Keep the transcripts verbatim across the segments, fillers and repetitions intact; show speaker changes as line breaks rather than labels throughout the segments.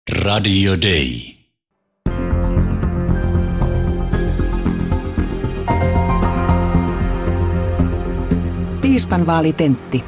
Radio Day.
Piispanvaalitentti.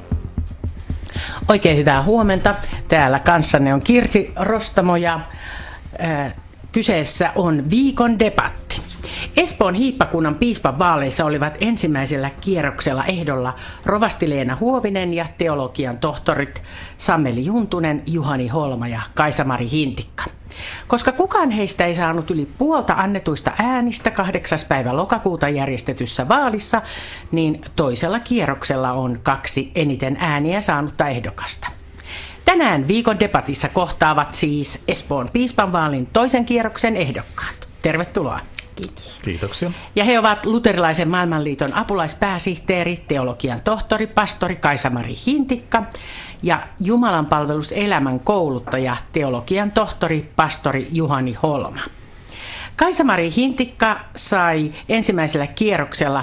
Oikein hyvää huomenta. Täällä kanssanne on Kirsi Rostamo ja äh, kyseessä on viikon debatti. Espoon hiippakunnan piispan vaaleissa olivat ensimmäisellä kierroksella ehdolla rovasti Leena Huovinen ja teologian tohtorit Sammeli Juntunen, Juhani Holma ja Kaisa-Mari Hintikka. Koska kukaan heistä ei saanut yli puolta annetuista äänistä kahdeksas päivä lokakuuta järjestetyssä vaalissa, niin toisella kierroksella on kaksi eniten ääniä saanutta ehdokasta. Tänään viikon debatissa kohtaavat siis Espoon piispanvaalin toisen kierroksen ehdokkaat. Tervetuloa.
Kiitos. Kiitoksia.
Ja he ovat Luterilaisen maailmanliiton apulaispääsihteeri, teologian tohtori, pastori Kaisa-Mari Hintikka ja Jumalanpalveluselämän kouluttaja, teologian tohtori, pastori Juhani Holma. Kaisa-Mari Hintikka sai ensimmäisellä kierroksella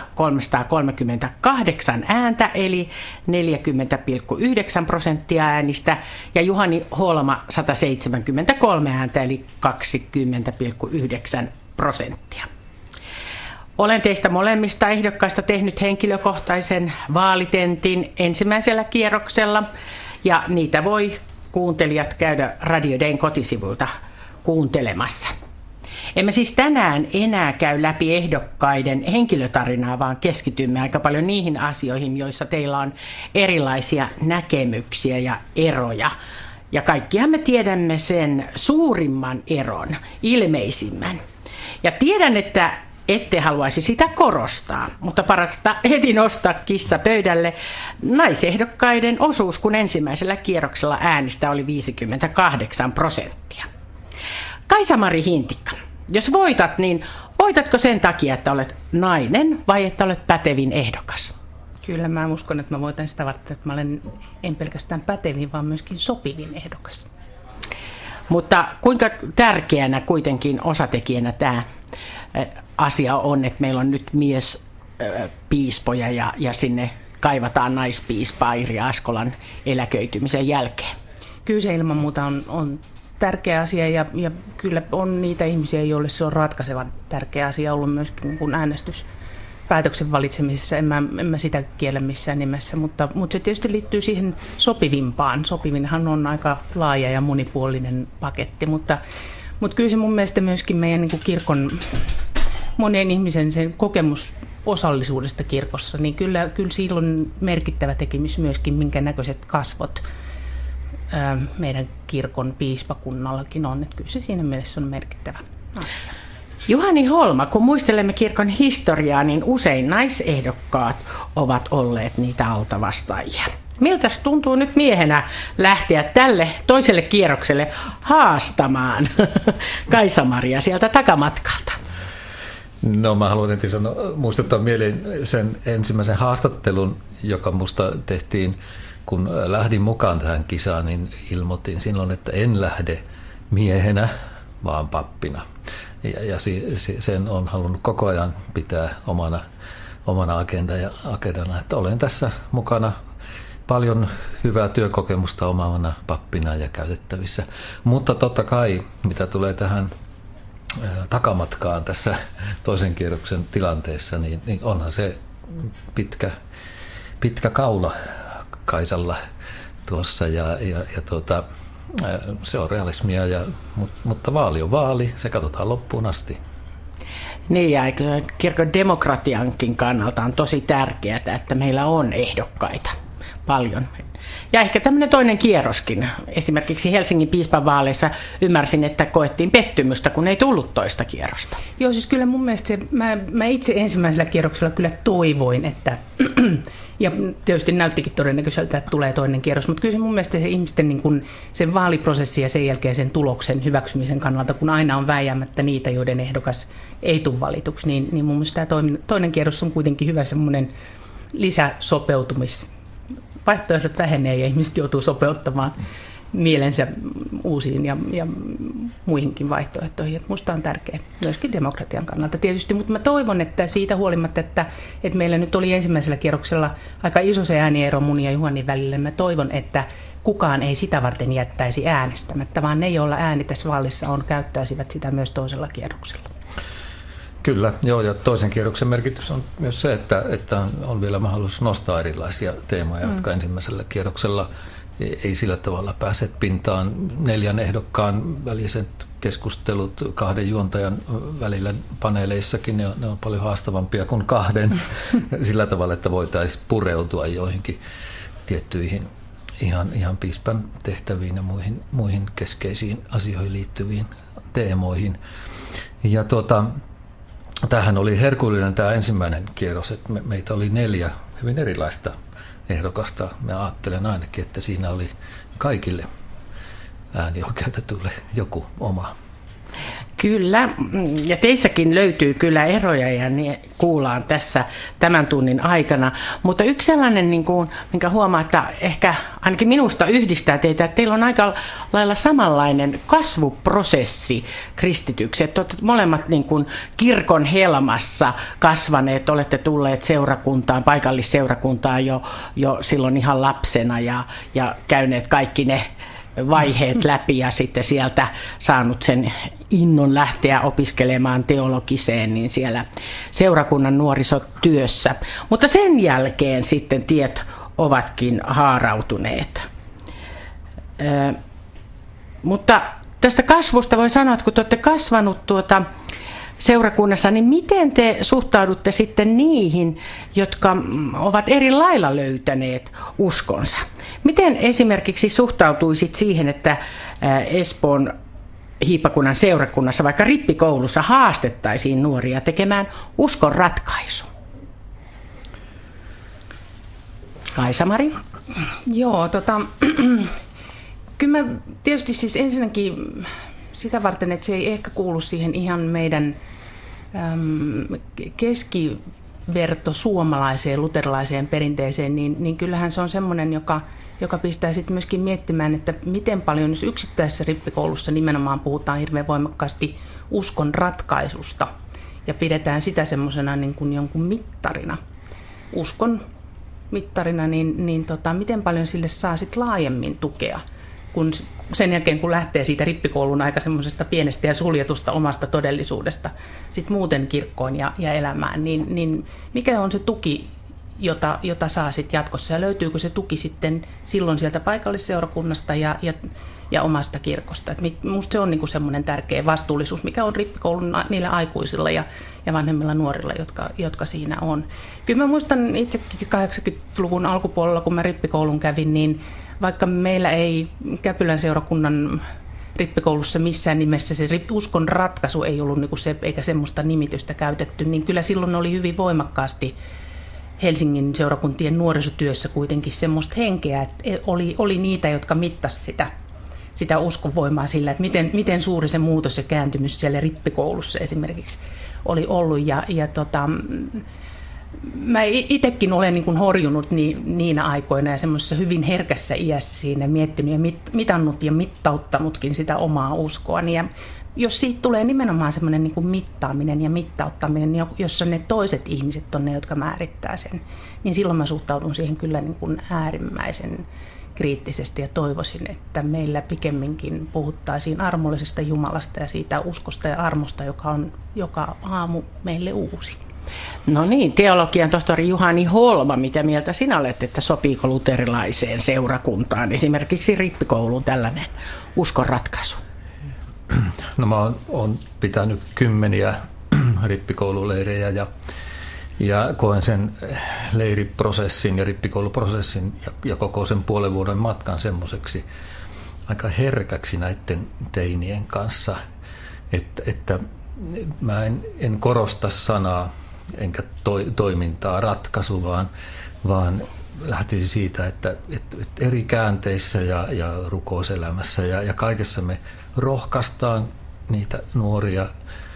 kolmesataakolmekymmentäkahdeksan ääntä, eli neljäkymmentä pilkku yhdeksän prosenttia äänistä, ja Juhani Holma sata seitsemänkymmentäkolme ääntä, eli kaksikymmentä pilkku yhdeksän prosenttia. Olen teistä molemmista ehdokkaista tehnyt henkilökohtaisen vaalitentin ensimmäisellä kierroksella, ja niitä voi kuuntelijat käydä Radio Dayn kotisivuilta kuuntelemassa. Emme siis tänään enää käy läpi ehdokkaiden henkilötarinaa, vaan keskitymme aika paljon niihin asioihin, joissa teillä on erilaisia näkemyksiä ja eroja. Ja kaikkihan me tiedämme sen suurimman eron, ilmeisimmän. Ja tiedän, että ette haluaisi sitä korostaa, mutta parasta heti nostaa kissa pöydälle. Naisehdokkaiden osuus, kun ensimmäisellä kierroksella äänistä oli viisikymmentäkahdeksan prosenttia. Kaisa-Mari Hintikka, jos voitat, niin voitatko sen takia, että olet nainen vai että olet pätevin ehdokas?
Kyllä mä uskon, että mä voitan sitä varten, että mä olen en pelkästään pätevin, vaan myöskin sopivin ehdokas.
Mutta kuinka tärkeänä kuitenkin osatekijänä tämä asia on, että meillä on nyt mies piispoja ja, ja sinne kaivataan naispiispaa Irja Askolan eläköitymisen jälkeen?
Kyllä se ilman muuta on, on tärkeä asia ja, ja kyllä on niitä ihmisiä, joille se on ratkaisevan tärkeä asia ollut myöskin kun äänestys. Päätöksen valitsemisessa, en mä, en mä sitä kiellä missään nimessä, mutta, mutta se tietysti liittyy siihen sopivimpaan. Sopivinhan on aika laaja ja monipuolinen paketti, mutta, mutta kyllä se mun mielestä myöskin meidän niin kuin kirkon, monien ihmisen sen kokemus osallisuudesta kirkossa, niin kyllä, kyllä silloin merkittävä tekemys myöskin, minkä näköiset kasvot ää, meidän kirkon piispakunnallakin on, että kyllä se siinä mielessä on merkittävä asia.
Juhani Holma, kun muistelemme kirkon historiaa, niin usein naisehdokkaat ovat olleet niitä altavastaajia. Miltä tuntuu nyt miehenä lähteä tälle toiselle kierrokselle haastamaan Kaisa-Maria sieltä takamatkalta?
No mä haluan ensin sanoa, muistuttaa mieleen sen ensimmäisen haastattelun, joka musta tehtiin, kun lähdin mukaan tähän kisaan, niin ilmoitin silloin, että en lähde miehenä, vaan pappina. Ja, ja sen on halunnut koko ajan pitää omana, omana agenda ja agendana, että olen tässä mukana paljon hyvää työkokemusta omaavana pappina ja käytettävissä. Mutta totta kai, mitä tulee tähän ää, takamatkaan tässä toisen kierroksen tilanteessa, niin, niin onhan se pitkä, pitkä kaula Kaisalla tuossa ja, ja, ja tuota, se on realismia, ja, mutta vaali on vaali, se katsotaan loppuun asti.
Niin, ja kirkon demokratiankin kannalta on tosi tärkeää, että meillä on ehdokkaita paljon. Ja ehkä tämmöinen toinen kierroskin. Esimerkiksi Helsingin piispanvaaleissa ymmärsin, että koettiin pettymystä, kun ei tullut toista kierrosta.
Joo, siis kyllä mun mielestä se, mä, mä itse ensimmäisellä kierroksella kyllä toivoin, että ja tietysti näyttikin todennäköiseltä, että tulee toinen kierros, mutta kyllä se mun mielestä se ihmisten niin kun, sen vaaliprosessi ja sen jälkeen sen tuloksen hyväksymisen kannalta, kun aina on vääjäämättä niitä, joiden ehdokas ei tule valituksi, niin, niin mun mielestä tämä toinen kierros on kuitenkin hyvä semmoinen lisäsopeutumis. Vaihtoehdot vähenee ja ihmiset joutuu sopeuttamaan mielensä uusiin ja, ja muihinkin vaihtoehtoihin. Minusta on tärkeä myöskin demokratian kannalta tietysti, mutta mä toivon, että siitä huolimatta, että, että meillä nyt oli ensimmäisellä kierroksella aika iso se ääniero mun ja Juhanin välillä, mä toivon, että kukaan ei sitä varten jättäisi äänestämättä, vaan ne, joilla ääni tässä vaalissa on, käyttäisivät sitä myös toisella kierroksella.
Kyllä, joo, ja toisen kierroksen merkitys on myös se, että, että on, on vielä mahdollisuus nostaa erilaisia teemoja, mm. jotka ensimmäisellä kierroksella ei sillä tavalla pääse pintaan. Neljän ehdokkaan väliset keskustelut kahden juontajan välillä paneeleissakin, ne on, ne on paljon haastavampia kuin kahden sillä tavalla, että voitaisiin pureutua joihinkin tiettyihin ihan, ihan piispan tehtäviin ja muihin, muihin keskeisiin asioihin liittyviin teemoihin. Ja tuota, tämähän oli herkullinen tämä ensimmäinen kierros, että me, meitä oli neljä hyvin erilaista ehdokasta. Mä ajattelen ainakin, että siinä oli kaikille äänioikeutetuille joku oma.
Kyllä, ja teissäkin löytyy kyllä eroja ja ne kuullaan tässä tämän tunnin aikana. Mutta yksi sellainen, niin kuin, minkä huomaa, että ehkä ainakin minusta yhdistää teitä, että teillä on aika lailla samanlainen kasvuprosessi kristityksi. Että olette molemmat niin kuin kirkon helmassa kasvaneet, olette tulleet seurakuntaan, paikallisseurakuntaan jo, jo silloin ihan lapsena ja, ja käyneet kaikki ne vaiheet läpi ja sitten sieltä saanut sen innon lähteä opiskelemaan teologiseen niin siellä seurakunnan nuorisotyössä. Mutta sen jälkeen sitten tiet ovatkin haarautuneet. Ö, mutta tästä kasvusta voi sanoa, että kun te olette kasvanut tuota seurakunnassa, niin miten te suhtaudutte sitten niihin, jotka ovat eri lailla löytäneet uskonsa? Miten esimerkiksi suhtautuisit siihen, että Espoon hiippakunnan seurakunnassa, vaikka rippikoulussa, haastettaisiin nuoria tekemään uskon ratkaisu? Kaisa-Mari?
Joo, tota, kyllä mä tietysti siis ensinnäkin sitä varten, että se ei ehkä kuulu siihen ihan meidän äm, keskiverto suomalaiseen luterilaiseen perinteeseen, niin, niin kyllähän se on semmoinen, joka, joka pistää sitten myöskin miettimään, että miten paljon, jos yksittäisessä rippikoulussa nimenomaan puhutaan hirveän voimakkaasti uskon ratkaisusta ja pidetään sitä semmoisena niin kuin jonkun mittarina, uskon mittarina, niin, niin tota, miten paljon sille saa sitten laajemmin tukea, kun sen jälkeen, kun lähtee siitä rippikoulun aika semmoisesta pienestä ja suljetusta omasta todellisuudesta sit muuten kirkkoon ja, ja elämään, niin, niin mikä on se tuki, jota, jota saa sit jatkossa, ja löytyykö se tuki sitten silloin sieltä paikallisseurakunnasta ja, ja, ja omasta kirkosta. Et musta se on niinku semmoinen tärkeä vastuullisuus, mikä on rippikoulun niillä aikuisilla ja, ja vanhemmilla nuorilla, jotka, jotka siinä on. Kyllä mä muistan itsekin kahdeksankymmentäluvun alkupuolella, kun mä rippikoulun kävin, niin vaikka meillä ei Käpylän seurakunnan rippikoulussa missään nimessä se uskon ratkaisu ei ollut niinku se, eikä semmoista nimitystä käytetty, niin kyllä silloin oli hyvin voimakkaasti Helsingin seurakuntien nuorisotyössä kuitenkin semmoista henkeä, että oli, oli niitä, jotka mittasivat sitä, sitä uskonvoimaa sillä, että miten, miten suuri se muutos ja kääntymys siellä rippikoulussa esimerkiksi oli ollut. Ja, ja tota, mä itsekin olen niin kuin horjunut ni, niinä aikoina ja semmoisessa hyvin herkässä iässä siinä miettinyt ja mit, mitannut ja mittauttanutkin sitä omaa uskoani. Ja jos siitä tulee nimenomaan semmoinen niin kuin mittaaminen ja mittauttaminen, jossa ne toiset ihmiset on ne, jotka määrittää sen, niin silloin mä suhtaudun siihen kyllä niin kuin äärimmäisen kriittisesti ja toivoisin, että meillä pikemminkin puhuttaisiin armollisesta Jumalasta ja siitä uskosta ja armosta, joka on joka aamu meille uusi.
No niin, teologian tohtori Juhani Holma, mitä mieltä sinä olet, että sopiiko luterilaiseen seurakuntaan, esimerkiksi rippikouluun tällainen uskonratkaisu?
No mä oon, oon pitänyt kymmeniä rippikoululeirejä ja, ja koen sen leiriprosessin ja rippikouluprosessin ja, ja koko sen puolen vuoden matkan semmoiseksi aika herkäksi näiden teinien kanssa, että, että mä en, en korosta sanaa enkä to, toimintaa ratkaisu, vaan, vaan lähti siitä, että, että, että eri käänteissä ja, ja rukouselämässä ja, ja kaikessa me rohkaistaan niitä nuoria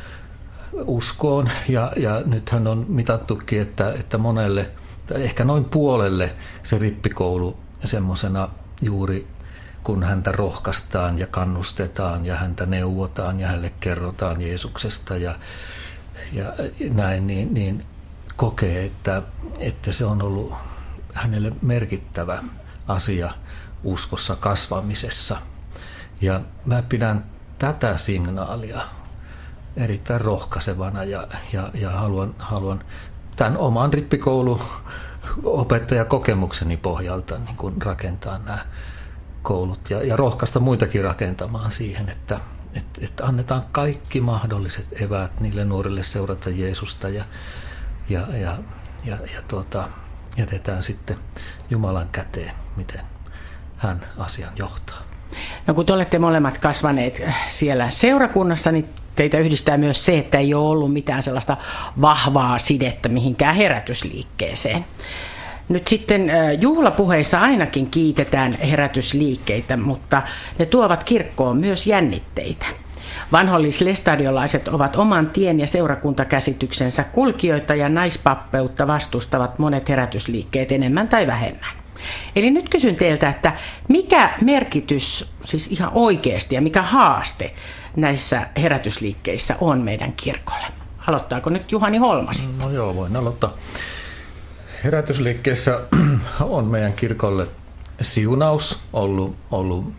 uskoon. Ja, ja nythän on mitattukin, että, että monelle, ehkä noin puolelle se rippikoulu semmoisena juuri kun häntä rohkaistaan ja kannustetaan ja häntä neuvotaan ja hänelle kerrotaan Jeesuksesta ja, ja näin, niin, niin kokee, että, että se on ollut hänelle merkittävä asia uskossa kasvamisessa. Ja mä pidän tätä signaalia erittäin rohkaisevana ja, ja, ja haluan, haluan tämän oman rippikouluopettajakokemukseni pohjalta niin kuin rakentaa nämä koulut ja, ja rohkaista muitakin rakentamaan siihen, että, että, että annetaan kaikki mahdolliset eväät niille nuorille seurata Jeesusta ja, ja, ja, ja, ja tuota, jätetään sitten Jumalan käteen, miten hän asian johtaa.
No kun te olette molemmat kasvaneet siellä seurakunnassa, niin teitä yhdistää myös se, että ei ole ollut mitään sellaista vahvaa sidettä mihinkään herätysliikkeeseen. Nyt sitten juhlapuheissa ainakin kiitetään herätysliikkeitä, mutta ne tuovat kirkkoon myös jännitteitä. Vanhollislestadiolaiset ovat oman tien ja seurakuntakäsityksensä kulkijoita ja naispappeutta vastustavat monet herätysliikkeet enemmän tai vähemmän. Eli nyt kysyn teiltä, että mikä merkitys siis ihan oikeasti ja mikä haaste näissä herätysliikkeissä on meidän kirkolle? Aloittaako nyt Juhani Holma sitten?
No joo, voin aloittaa. Herätysliikkeessä on meidän kirkolle siunaus ollut, ollut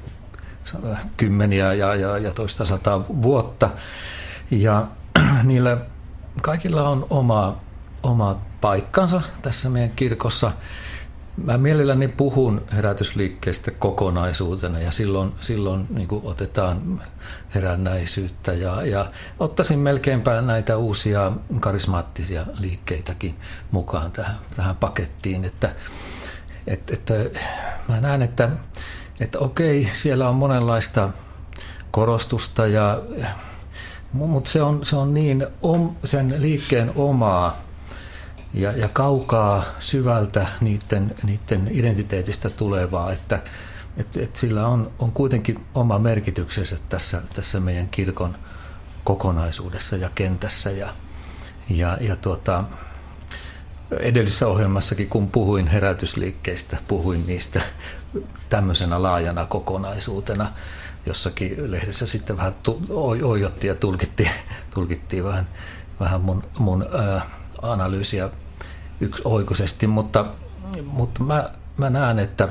kymmeniä ja, ja, ja toista sataa vuotta. Ja niillä kaikilla on oma, oma paikkansa tässä meidän kirkossa. Mä mielelläni puhun herätysliikkeestä kokonaisuutena ja silloin, silloin niin kuin otetaan herännäisyyttä ja, ja ottaisin melkeinpä näitä uusia karismaattisia liikkeitäkin mukaan tähän, tähän pakettiin. Että, et, että mä näen, että, että okei, siellä on monenlaista korostusta, ja, mutta se on, se on niin om, sen liikkeen omaa Ja, ja kaukaa syvältä niiden, niiden identiteetistä tulevaa, että, että, että sillä on, on kuitenkin oma merkityksensä tässä, tässä meidän kirkon kokonaisuudessa ja kentässä. Ja, ja, ja tuota, edellisessä ohjelmassakin, kun puhuin herätysliikkeistä, puhuin niistä tämmöisenä laajana kokonaisuutena. Jossakin lehdessä sitten vähän oijotti ja tulkittiin, tulkittiin vähän, vähän mun, mun ää, analyysiä yksioikoisesti, mutta, mutta mä, mä näen, että,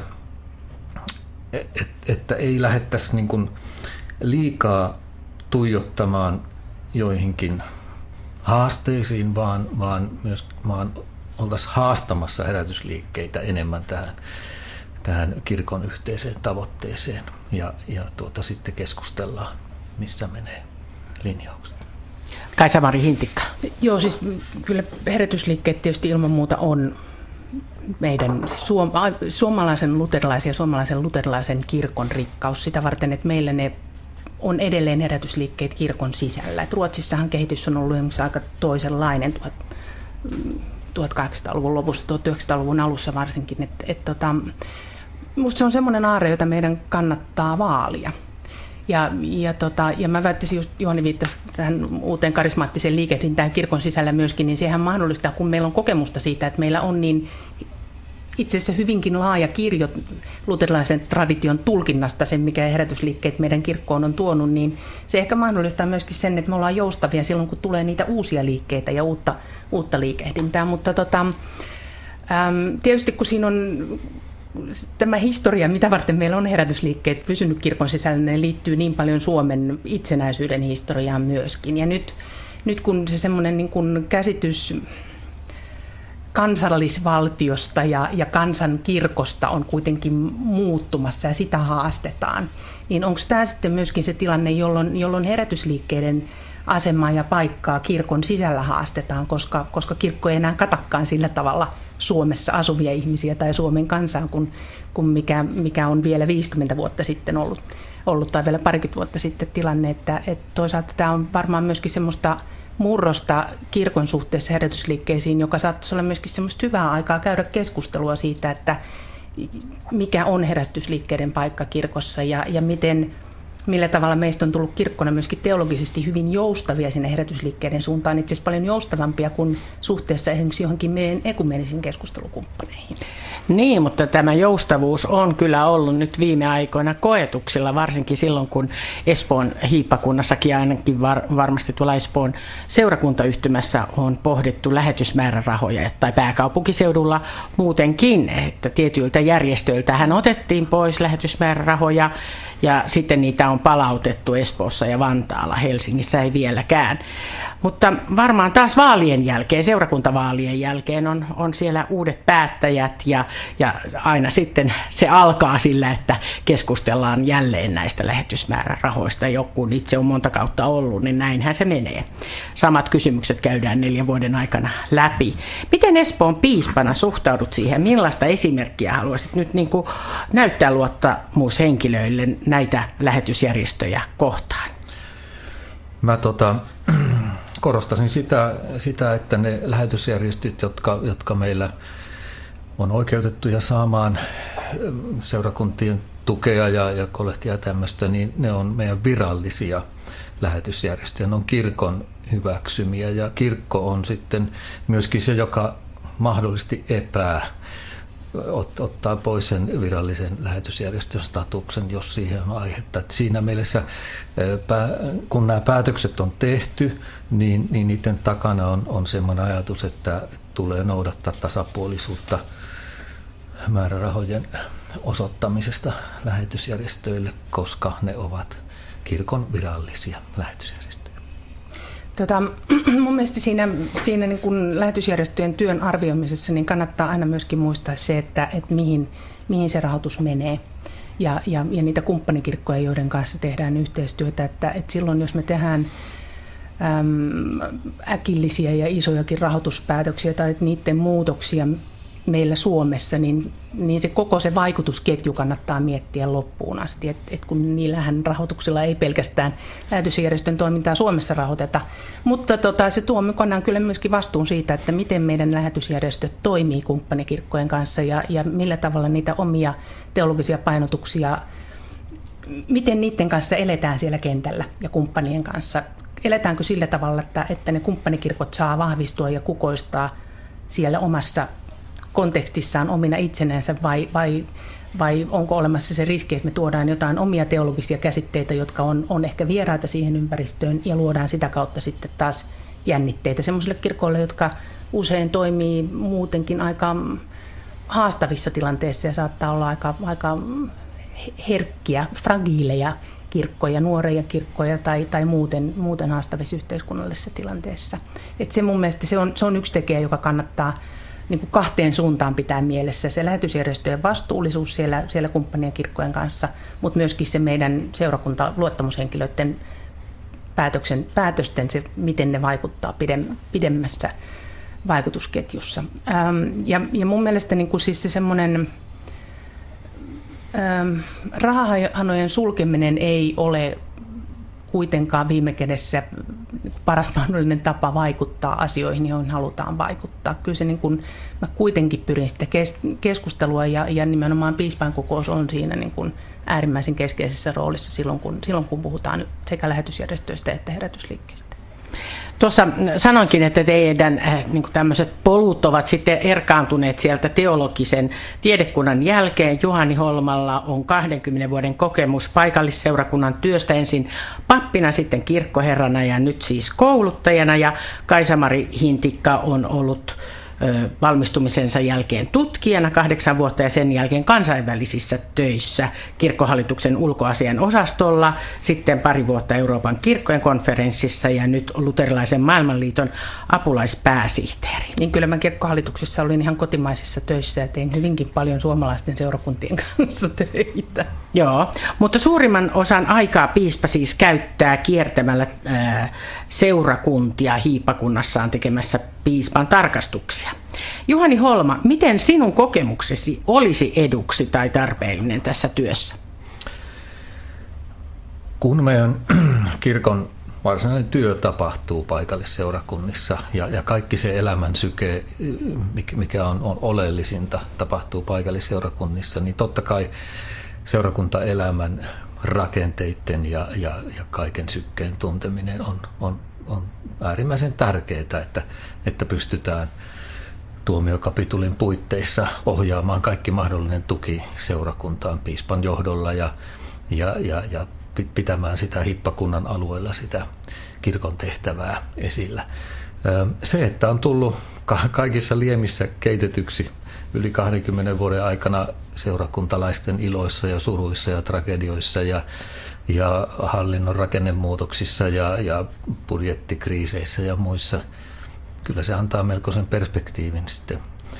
et, että ei lähdettäisi niin kuin liikaa tuijottamaan joihinkin haasteisiin, vaan, vaan myös vaan oltaisiin haastamassa herätysliikkeitä enemmän tähän, tähän kirkon yhteiseen tavoitteeseen ja, ja tuota, sitten keskustellaan, missä menee linjaukset.
Kaisa-Mari Hintikka.
Joo, siis kyllä herätysliikkeet tietysti ilman muuta on meidän suom- suomalaisen luterilaisen ja suomalaisen luterilaisen kirkon rikkaus sitä varten, että meillä ne on edelleen herätysliikkeet kirkon sisällä. Et Ruotsissahan kehitys on ollut esimerkiksi aika toisenlainen tuhatkahdeksansataaluvun lopussa, tuhatyhdeksänsataaluvun alussa varsinkin. Et, et tota, musta se on semmoinen aare, jota meidän kannattaa vaalia. Ja, ja, tota, ja mä väittäisin, just Juhani viittasi tähän uuteen karismaattiseen liikehdintään kirkon sisällä myöskin, niin sehän mahdollistaa, kun meillä on kokemusta siitä, että meillä on niin itse asiassa hyvinkin laaja kirjo luterilaisen tradition tulkinnasta, sen mikä herätysliikkeet meidän kirkkoon on tuonut, niin se ehkä mahdollistaa myöskin sen, että me ollaan joustavia silloin, kun tulee niitä uusia liikkeitä ja uutta, uutta liikehdintää. Mutta tota, äm, tietysti kun siinä on tämä historia, mitä varten meillä on herätysliikkeet pysynyt kirkon sisällä, ne liittyy niin paljon Suomen itsenäisyyden historiaan myöskin. Ja nyt, nyt kun se semmoinen niin kuin käsitys kansallisvaltiosta ja, ja kansankirkosta on kuitenkin muuttumassa ja sitä haastetaan, niin onko tämä sitten myöskin se tilanne, jolloin, jolloin herätysliikkeiden asemaa ja paikkaa kirkon sisällä haastetaan, koska, koska kirkko ei enää katakaan sillä tavalla Suomessa asuvia ihmisiä tai Suomen kansaa, kuin, kuin mikä, mikä on vielä viisikymmentä vuotta sitten ollut, ollut tai vielä parikymmentä vuotta sitten tilanne. Että, että toisaalta tämä on varmaan myöskin semmoista murrosta kirkon suhteessa herätysliikkeisiin, joka saattaisi olla myöskin semmoista hyvää aikaa käydä keskustelua siitä, että mikä on herätysliikkeiden paikka kirkossa ja, ja miten, millä tavalla meistä on tullut kirkkona myöskin teologisesti hyvin joustavia sinne herätysliikkeiden suuntaan, itse asiassa paljon joustavampia kuin suhteessa esimerkiksi johonkin meidän ekumeenisiin keskustelukumppaneihin.
Niin, mutta tämä joustavuus on kyllä ollut nyt viime aikoina koetuksilla, varsinkin silloin, kun Espoon hiippakunnassakin ainakin var, varmasti tuolla Espoon seurakuntayhtymässä on pohdittu lähetysmäärärahoja, tai pääkaupunkiseudulla muutenkin, että tietyiltä järjestöiltähän otettiin pois lähetysmäärärahoja, ja sitten niitä on palautettu Espoossa ja Vantaalla, Helsingissä ei vieläkään. Mutta varmaan taas vaalien jälkeen, seurakuntavaalien jälkeen on, on siellä uudet päättäjät ja, ja aina sitten se alkaa sillä, että keskustellaan jälleen näistä lähetysmäärärahoista. Joku itse on monta kautta ollut, niin näinhän se menee. Samat kysymykset käydään neljän vuoden aikana läpi. Miten Espoon piispana suhtaudut siihen? Millaista esimerkkiä haluaisit nyt niin kuin näyttää luottamushenkilöille näitä lähetysjärjestöjä kohtaan?
Mä tota, korostasin sitä, sitä, että ne lähetysjärjestöt, jotka, jotka meillä on oikeutettuja saamaan seurakuntien tukea ja, ja kolehtia ja tämmöistä, niin ne on meidän virallisia lähetysjärjestöjä. Ne on kirkon hyväksymiä ja kirkko on sitten myöskin se, joka mahdollisesti epää ottaa pois sen virallisen lähetysjärjestön statuksen, jos siihen on aihetta. Että siinä mielessä, kun nämä päätökset on tehty, niin, niin niiden takana on, on sellainen ajatus, että tulee noudattaa tasapuolisuutta määrärahojen osoittamisesta lähetysjärjestöille, koska ne ovat kirkon virallisia lähetysjärjestöjä.
Tota, mun mielestä siinä, siinä niin kun lähetysjärjestöjen työn arvioimisessa niin kannattaa aina myöskin muistaa se, että, että mihin, mihin se rahoitus menee ja, ja, ja niitä kumppanikirkkoja, joiden kanssa tehdään yhteistyötä. Että, että silloin jos me tehdään äm, äkillisiä ja isojakin rahoituspäätöksiä tai niiden muutoksia meillä Suomessa, niin, niin se koko se vaikutusketju kannattaa miettiä loppuun asti. Et, et kun niillähän rahoituksilla ei pelkästään lähetysjärjestön toimintaa Suomessa rahoiteta, mutta tota, se tuo mukanaan kyllä myöskin vastuun siitä, että miten meidän lähetysjärjestöt toimii kumppanikirkkojen kanssa ja, ja millä tavalla niitä omia teologisia painotuksia, miten niiden kanssa eletään siellä kentällä ja kumppanien kanssa. Eletäänkö sillä tavalla, että, että ne kumppanikirkot saa vahvistua ja kukoistaa siellä omassa kontekstissaan omina itsenänsä vai, vai, vai onko olemassa se riski, että me tuodaan jotain omia teologisia käsitteitä, jotka on, on ehkä vieraita siihen ympäristöön ja luodaan sitä kautta sitten taas jännitteitä semmoisille kirkoille, jotka usein toimii muutenkin aika haastavissa tilanteissa ja saattaa olla aika, aika herkkiä, fragiileja kirkkoja, nuoria kirkkoja tai, tai muuten, muuten haastavissa yhteiskunnallisissa tilanteissa. Et se mun mielestä se on, se on yksi tekijä, joka kannattaa niin kuin kahteen suuntaan pitää mielessä. Se lähetysjärjestöjen vastuullisuus siellä, siellä kumppanien kirkkojen kanssa, mutta myöskin se meidän seurakunta luottamushenkilöiden päätöksen, päätösten, se, miten ne vaikuttaa pidem, pidemmässä vaikutusketjussa. Ähm, ja, ja mun mielestä niin kuin siis se semmoinen ähm, rahahanojen sulkeminen ei ole kuitenkaan viime kädessä paras mahdollinen tapa vaikuttaa asioihin, joihin halutaan vaikuttaa. Kyllä se niin kuin, mä kuitenkin pyrin sitä keskustelua ja, ja nimenomaan piispainkokous on siinä niin kuin äärimmäisen keskeisessä roolissa silloin kun, silloin, kun puhutaan sekä lähetysjärjestöistä että herätysliikkeestä.
Tuossa sanoinkin, että teidän äh, niin kuin tämmöiset polut ovat sitten erkaantuneet sieltä teologisen tiedekunnan jälkeen. Juhani Holmalla on kahdenkymmenen vuoden kokemus paikallisseurakunnan työstä, ensin pappina, sitten kirkkoherrana ja nyt siis kouluttajana. Ja Kaisa-Mari Hintikka on ollut valmistumisensa jälkeen tutkijana kahdeksan vuotta ja sen jälkeen kansainvälisissä töissä kirkkohallituksen ulkoasian osastolla, sitten pari vuotta Euroopan kirkkojen konferenssissa ja nyt luterilaisen maailmanliiton apulaispääsihteeri.
Niin kyllä mä kirkkohallituksessa olin ihan kotimaisissa töissä ja tein hyvinkin paljon suomalaisten seurakuntien kanssa töitä.
Joo, mutta suurimman osan aikaa piispa siis käyttää kiertämällä ää, seurakuntia hiippakunnassaan tekemässä piispan tarkastuksia. Juhani Holma, miten sinun kokemuksesi olisi eduksi tai tarpeellinen tässä työssä?
Kun meidän kirkon varsinainen työ tapahtuu paikallisseurakunnissa ja, ja kaikki se elämän syke, mikä on, on oleellisinta, tapahtuu paikallisseurakunnissa, niin totta kai seurakuntaelämän rakenteiden ja, ja, ja kaiken sykkeen tunteminen on, on, on äärimmäisen tärkeää, että, että pystytään tuomiokapitulin puitteissa ohjaamaan kaikki mahdollinen tuki seurakuntaan piispan johdolla ja, ja, ja, ja pitämään sitä hippakunnan alueella sitä kirkon tehtävää esillä. Se, että on tullut kaikissa liemissä keitetyksi yli kahdenkymmenen vuoden aikana seurakuntalaisten iloissa ja suruissa ja tragedioissa ja, ja hallinnon rakennemuutoksissa ja, ja budjettikriiseissä ja muissa, kyllä se antaa melkoisen perspektiivin sitten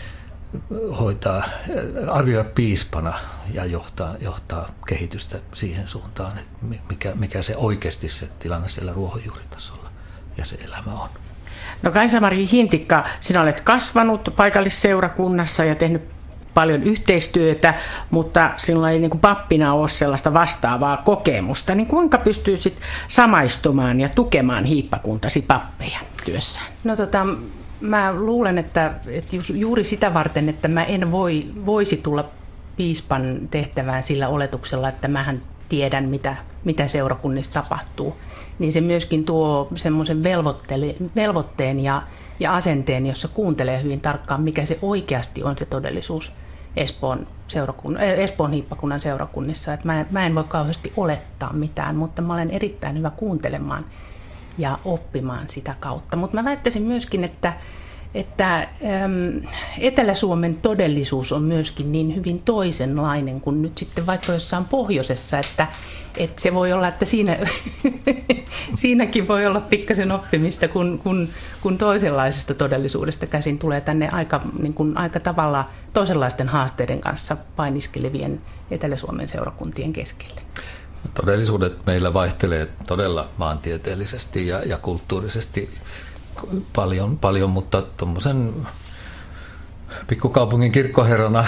hoitaa, arvioida piispana ja johtaa, johtaa kehitystä siihen suuntaan, että mikä, mikä se oikeasti se tilanne siellä ruohonjuuritasolla ja se elämä on.
No Kaisa-Mari Hintikka, sinä olet kasvanut paikallisseurakunnassa ja tehnyt paljon yhteistyötä, mutta sinulla ei niin kuin pappina ole sellaista vastaavaa kokemusta. Niin kuinka pystyisit samaistumaan ja tukemaan hiippakuntasi pappeja työssään?
No tota, mä luulen, että, että juuri sitä varten, että mä en voi, voisi tulla piispan tehtävään sillä oletuksella, että mähän tiedän, mitä, mitä seurakunnissa tapahtuu, niin se myöskin tuo semmoisen velvoitteen ja, ja asenteen, jossa kuuntelee hyvin tarkkaan, mikä se oikeasti on se todellisuus Espoon, seurakun, äh, Espoon hiippakunnan seurakunnissa. Et mä, mä en voi kauheasti olettaa mitään, mutta mä olen erittäin hyvä kuuntelemaan ja oppimaan sitä kautta. Mutta mä väittäisin myöskin, että, että äm, Etelä-Suomen todellisuus on myöskin niin hyvin toisenlainen kuin nyt sitten vaikka jossain pohjoisessa, että, että se voi olla, että siinä, siinäkin voi olla pikkasen oppimista, kun, kun, kun toisenlaisesta todellisuudesta käsin tulee tänne aika, niin kuin, aika tavalla toisenlaisten haasteiden kanssa painiskelevien Etelä-Suomen seurakuntien keskelle.
Todellisuudet meillä vaihtelee todella maantieteellisesti ja, ja kulttuurisesti paljon, paljon mutta tuommoisen pikkukaupungin kirkkoherrana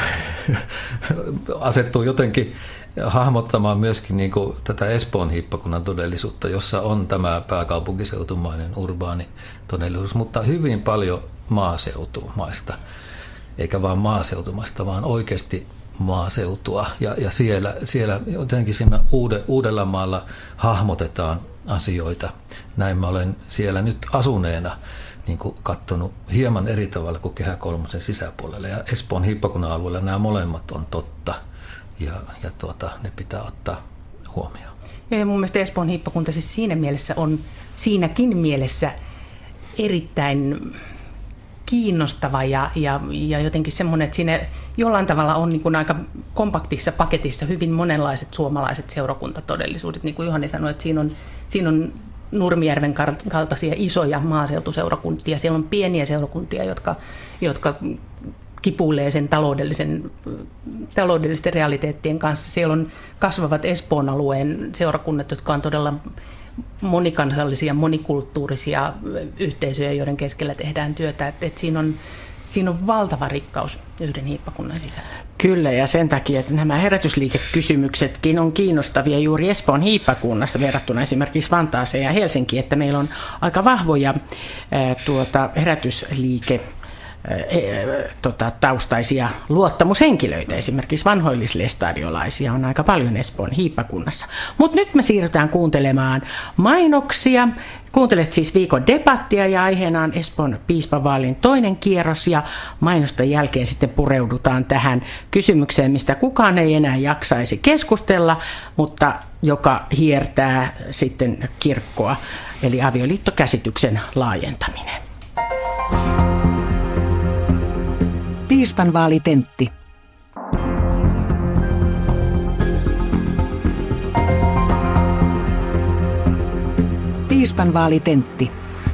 asettuu jotenkin hahmottamaan myöskin niin kuin tätä Espoon hiippakunnan todellisuutta, jossa on tämä pääkaupunkiseutumainen urbaani todellisuus, mutta hyvin paljon maaseutumaista, eikä vaan maaseutumaista, vaan oikeasti maaseutua. Ja, ja siellä, siellä jotenkin siinä uude, Uudellamaalla hahmotetaan asioita. Näin mä olen siellä nyt asuneena niin kuin katsonut hieman eri tavalla kuin Kehä Kolmosen sisäpuolella. Ja Espoon hiippakunnan alueella nämä molemmat on totta ja, ja tuota, ne pitää ottaa huomioon.
Ja mun mielestä Espoon hiippakunta siis siinä mielessä on siinäkin mielessä erittäin kiinnostava ja, ja, ja jotenkin semmoinen, että siinä jollain tavalla on niin kuin aika kompaktissa paketissa hyvin monenlaiset suomalaiset seurakuntatodellisuudet. Niin kuin Juhani sanoi, että siinä on, siinä on Nurmijärven kaltaisia isoja maaseutuseurakuntia. Siellä on pieniä seurakuntia, jotka, jotka kipuilee sen taloudellisen, taloudellisten realiteettien kanssa. Siellä on kasvavat Espoon alueen seurakunnat, jotka on todella monikansallisia, monikulttuurisia yhteisöjä, joiden keskellä tehdään työtä. Et, et siinä, on, siinä on valtava rikkaus yhden hiippakunnan sisällä.
Kyllä, ja sen takia, että nämä herätysliikekysymyksetkin on kiinnostavia juuri Espoon hiippakunnassa verrattuna esimerkiksi Vantaaseen ja Helsinkiin, että meillä on aika vahvoja ää, tuota, herätysliike Tota, taustaisia luottamushenkilöitä, esimerkiksi vanhoillislestadiolaisia on aika paljon Espoon hiippakunnassa. Mutta nyt me siirrytään kuuntelemaan mainoksia. Kuuntelet siis viikon debattia ja aiheena on Espoon piispavaalin toinen kierros ja mainosten jälkeen sitten pureudutaan tähän kysymykseen, mistä kukaan ei enää jaksaisi keskustella, mutta joka hiertää sitten kirkkoa, eli avioliittokäsityksen laajentaminen.
Piispanvaalitentti. Piispanvaalitentti.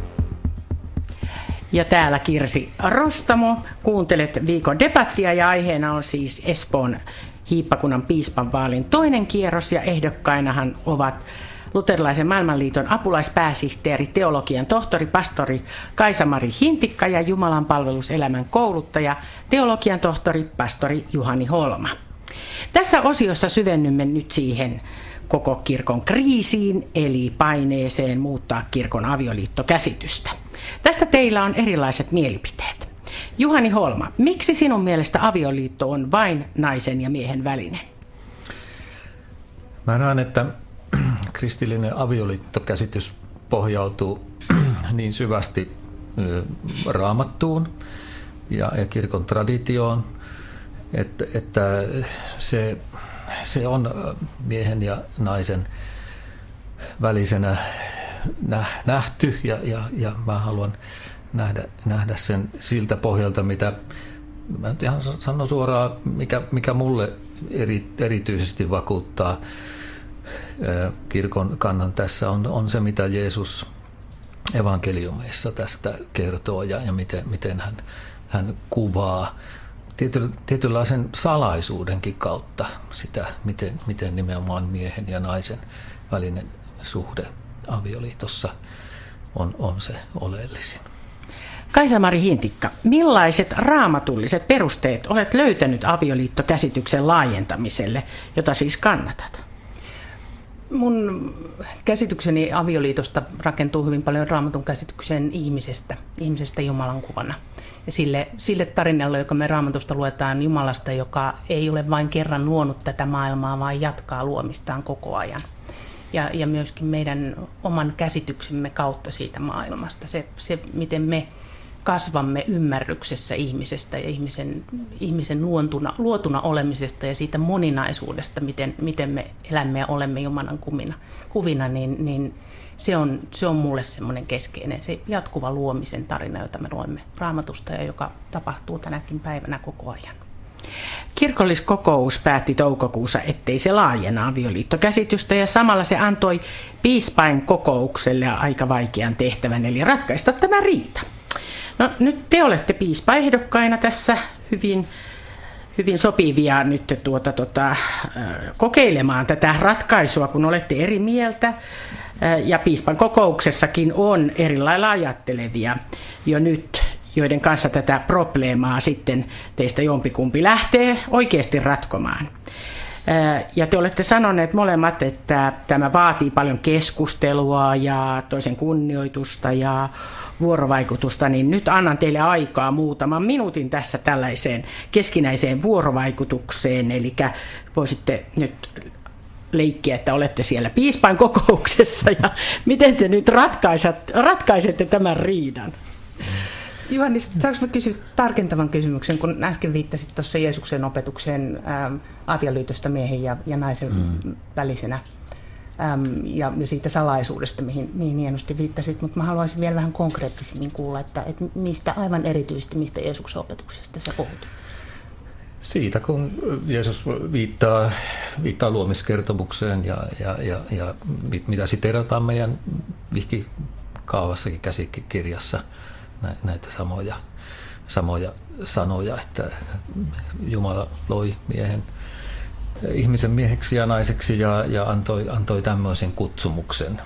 Ja täällä Kirsi Rostamo, kuuntelet viikon debattia ja aiheena on siis Espoon hiippakunnan piispanvaalin toinen kierros ja ehdokkainahan ovat Luterilaisen maailmanliiton apulaispääsihteeri, teologian tohtori, pastori Kaisa-Mari Hintikka ja Jumalanpalveluselämän kouluttaja, teologian tohtori, pastori Juhani Holma. Tässä osiossa syvennymme nyt siihen koko kirkon kriisiin, eli paineeseen muuttaa kirkon avioliittokäsitystä. Tästä teillä on erilaiset mielipiteet. Juhani Holma, miksi sinun mielestä avioliitto on vain naisen ja miehen välinen?
Mä näen, että kristillinen avioliittokäsitys pohjautuu niin syvästi Raamattuun ja, ja kirkon traditioon, että, että se, se on miehen ja naisen välisenä nähty ja, ja, ja mä haluan nähdä, nähdä sen siltä pohjalta, mitä mä en ihan sano suoraan, mikä, mikä mulle eri, erityisesti vakuuttaa kirkon kannan tässä on, on se, mitä Jeesus evankeliumeissa tästä kertoo ja, ja miten, miten hän, hän kuvaa tiety, tietynlaisen salaisuudenkin kautta sitä, miten, miten nimenomaan miehen ja naisen välinen suhde avioliitossa on, on se oleellisin.
Kaisa-Mari Hintikka, millaiset raamatulliset perusteet olet löytänyt avioliittokäsityksen laajentamiselle, jota siis kannatat?
Mun käsitykseni avioliitosta rakentuu hyvin paljon Raamatun käsitykseen ihmisestä, ihmisestä Jumalan kuvana. Ja sille, sille tarinalle, joka me Raamatusta luetaan Jumalasta, joka ei ole vain kerran luonut tätä maailmaa, vaan jatkaa luomistaan koko ajan. Ja, ja myöskin meidän oman käsityksemme kautta siitä maailmasta. Se, se miten me kasvamme ymmärryksessä ihmisestä ja ihmisen, ihmisen luontuna, luotuna olemisesta ja siitä moninaisuudesta, miten, miten me elämme ja olemme Jumalan kuvina, kuvina niin, niin se, on, se on mulle semmoinen keskeinen, se jatkuva luomisen tarina, jota me luemme Raamatusta ja joka tapahtuu tänäkin päivänä koko ajan.
Kirkolliskokous päätti toukokuussa, ettei se laajenna avioliittokäsitystä ja samalla se antoi piispain kokoukselle aika vaikean tehtävän, eli ratkaista tämä riita. No, nyt te olette piispaehdokkaina tässä hyvin, hyvin sopivia nyt tuota, tuota, kokeilemaan tätä ratkaisua, kun olette eri mieltä. Ja piispan kokouksessakin on eri lailla ajattelevia jo nyt, joiden kanssa tätä probleemaa sitten teistä jompikumpi lähtee oikeasti ratkomaan. Ja te olette sanoneet molemmat, että tämä vaatii paljon keskustelua ja toisen kunnioitusta ja vuorovaikutusta, niin nyt annan teille aikaa muutaman minuutin tässä tällaiseen keskinäiseen vuorovaikutukseen, eli voisitte nyt leikkiä, että olette siellä piispain kokouksessa ja miten te nyt ratkaisette tämän riidan?
Juhani, saanko mä kysyä tarkentavan kysymyksen, kun äsken viittasit tuossa Jeesuksen opetukseen ähm, avioliitosta miehen ja, ja naisen mm. välisenä ähm, ja, ja siitä salaisuudesta, mihin, mihin hienosti viittasit, mutta mä haluaisin vielä vähän konkreettisemmin kuulla, että, että mistä aivan erityisesti, mistä Jeesuksen opetuksesta sä puhut?
Siitä, kun Jeesus viittaa, viittaa luomiskertomukseen ja, ja, ja, ja mitä siteerataan meidän vihkikaavassakin käsikirjassa, näitä samoja, samoja sanoja, että Jumala loi miehen, ihmisen mieheksi ja naiseksi ja, ja antoi, antoi tämmöisen kutsumuksen,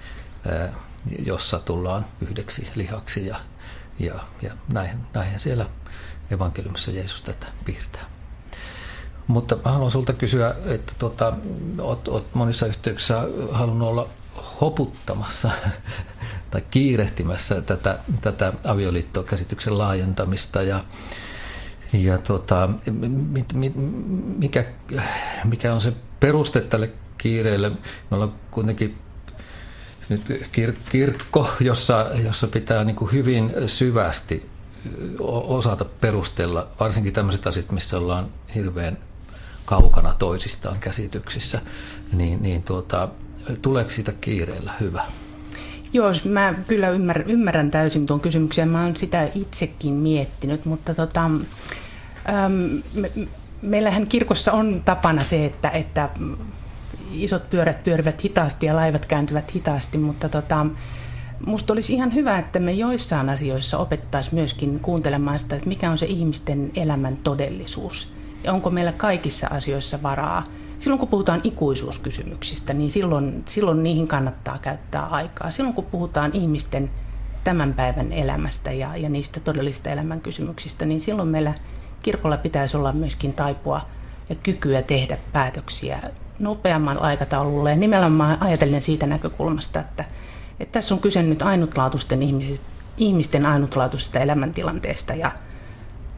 jossa tullaan yhdeksi lihaksi ja, ja, ja näin, näin siellä evankeliumissa Jeesus tätä piirtää. Mutta mä haluan sulta kysyä, että tota, oot, oot monissa yhteyksissä halunnut olla hoputtamassa tai kiirehtimässä tätä, tätä avioliittokäsityksen laajentamista ja, ja tota, mit, mit, mikä, mikä on se peruste tälle kiireelle? Me ollaan kuitenkin nyt kir, kirkko, jossa, jossa pitää niin kuin hyvin syvästi osata perustella, varsinkin tämmöiset asiat, missä ollaan hirveän kaukana toisistaan käsityksissä, niin, niin tuota, tuleeko siitä kiireellä hyvä?
Joo, mä kyllä ymmärrän, ymmärrän täysin tuon kysymyksen. Mä oon sitä itsekin miettinyt, mutta tota, äm, me, meillähän kirkossa on tapana se, että, että isot pyörät pyörivät hitaasti ja laivat kääntyvät hitaasti, mutta tota, musta olisi ihan hyvä, että me joissain asioissa opettaisiin myöskin kuuntelemaan sitä, että mikä on se ihmisten elämän todellisuus ja onko meillä kaikissa asioissa varaa. Silloin kun puhutaan ikuisuuskysymyksistä, niin silloin, silloin niihin kannattaa käyttää aikaa. Silloin kun puhutaan ihmisten tämän päivän elämästä ja, ja niistä todellista elämän kysymyksistä, niin silloin meillä kirkolla pitäisi olla myöskin taipua ja kykyä tehdä päätöksiä nopeamman aikataululla. Ja nimenomaan ajatellen siitä näkökulmasta, että, että tässä on kyse nyt ainutlaatuisten ihmisten, ihmisten ainutlaatuisesta elämäntilanteesta ja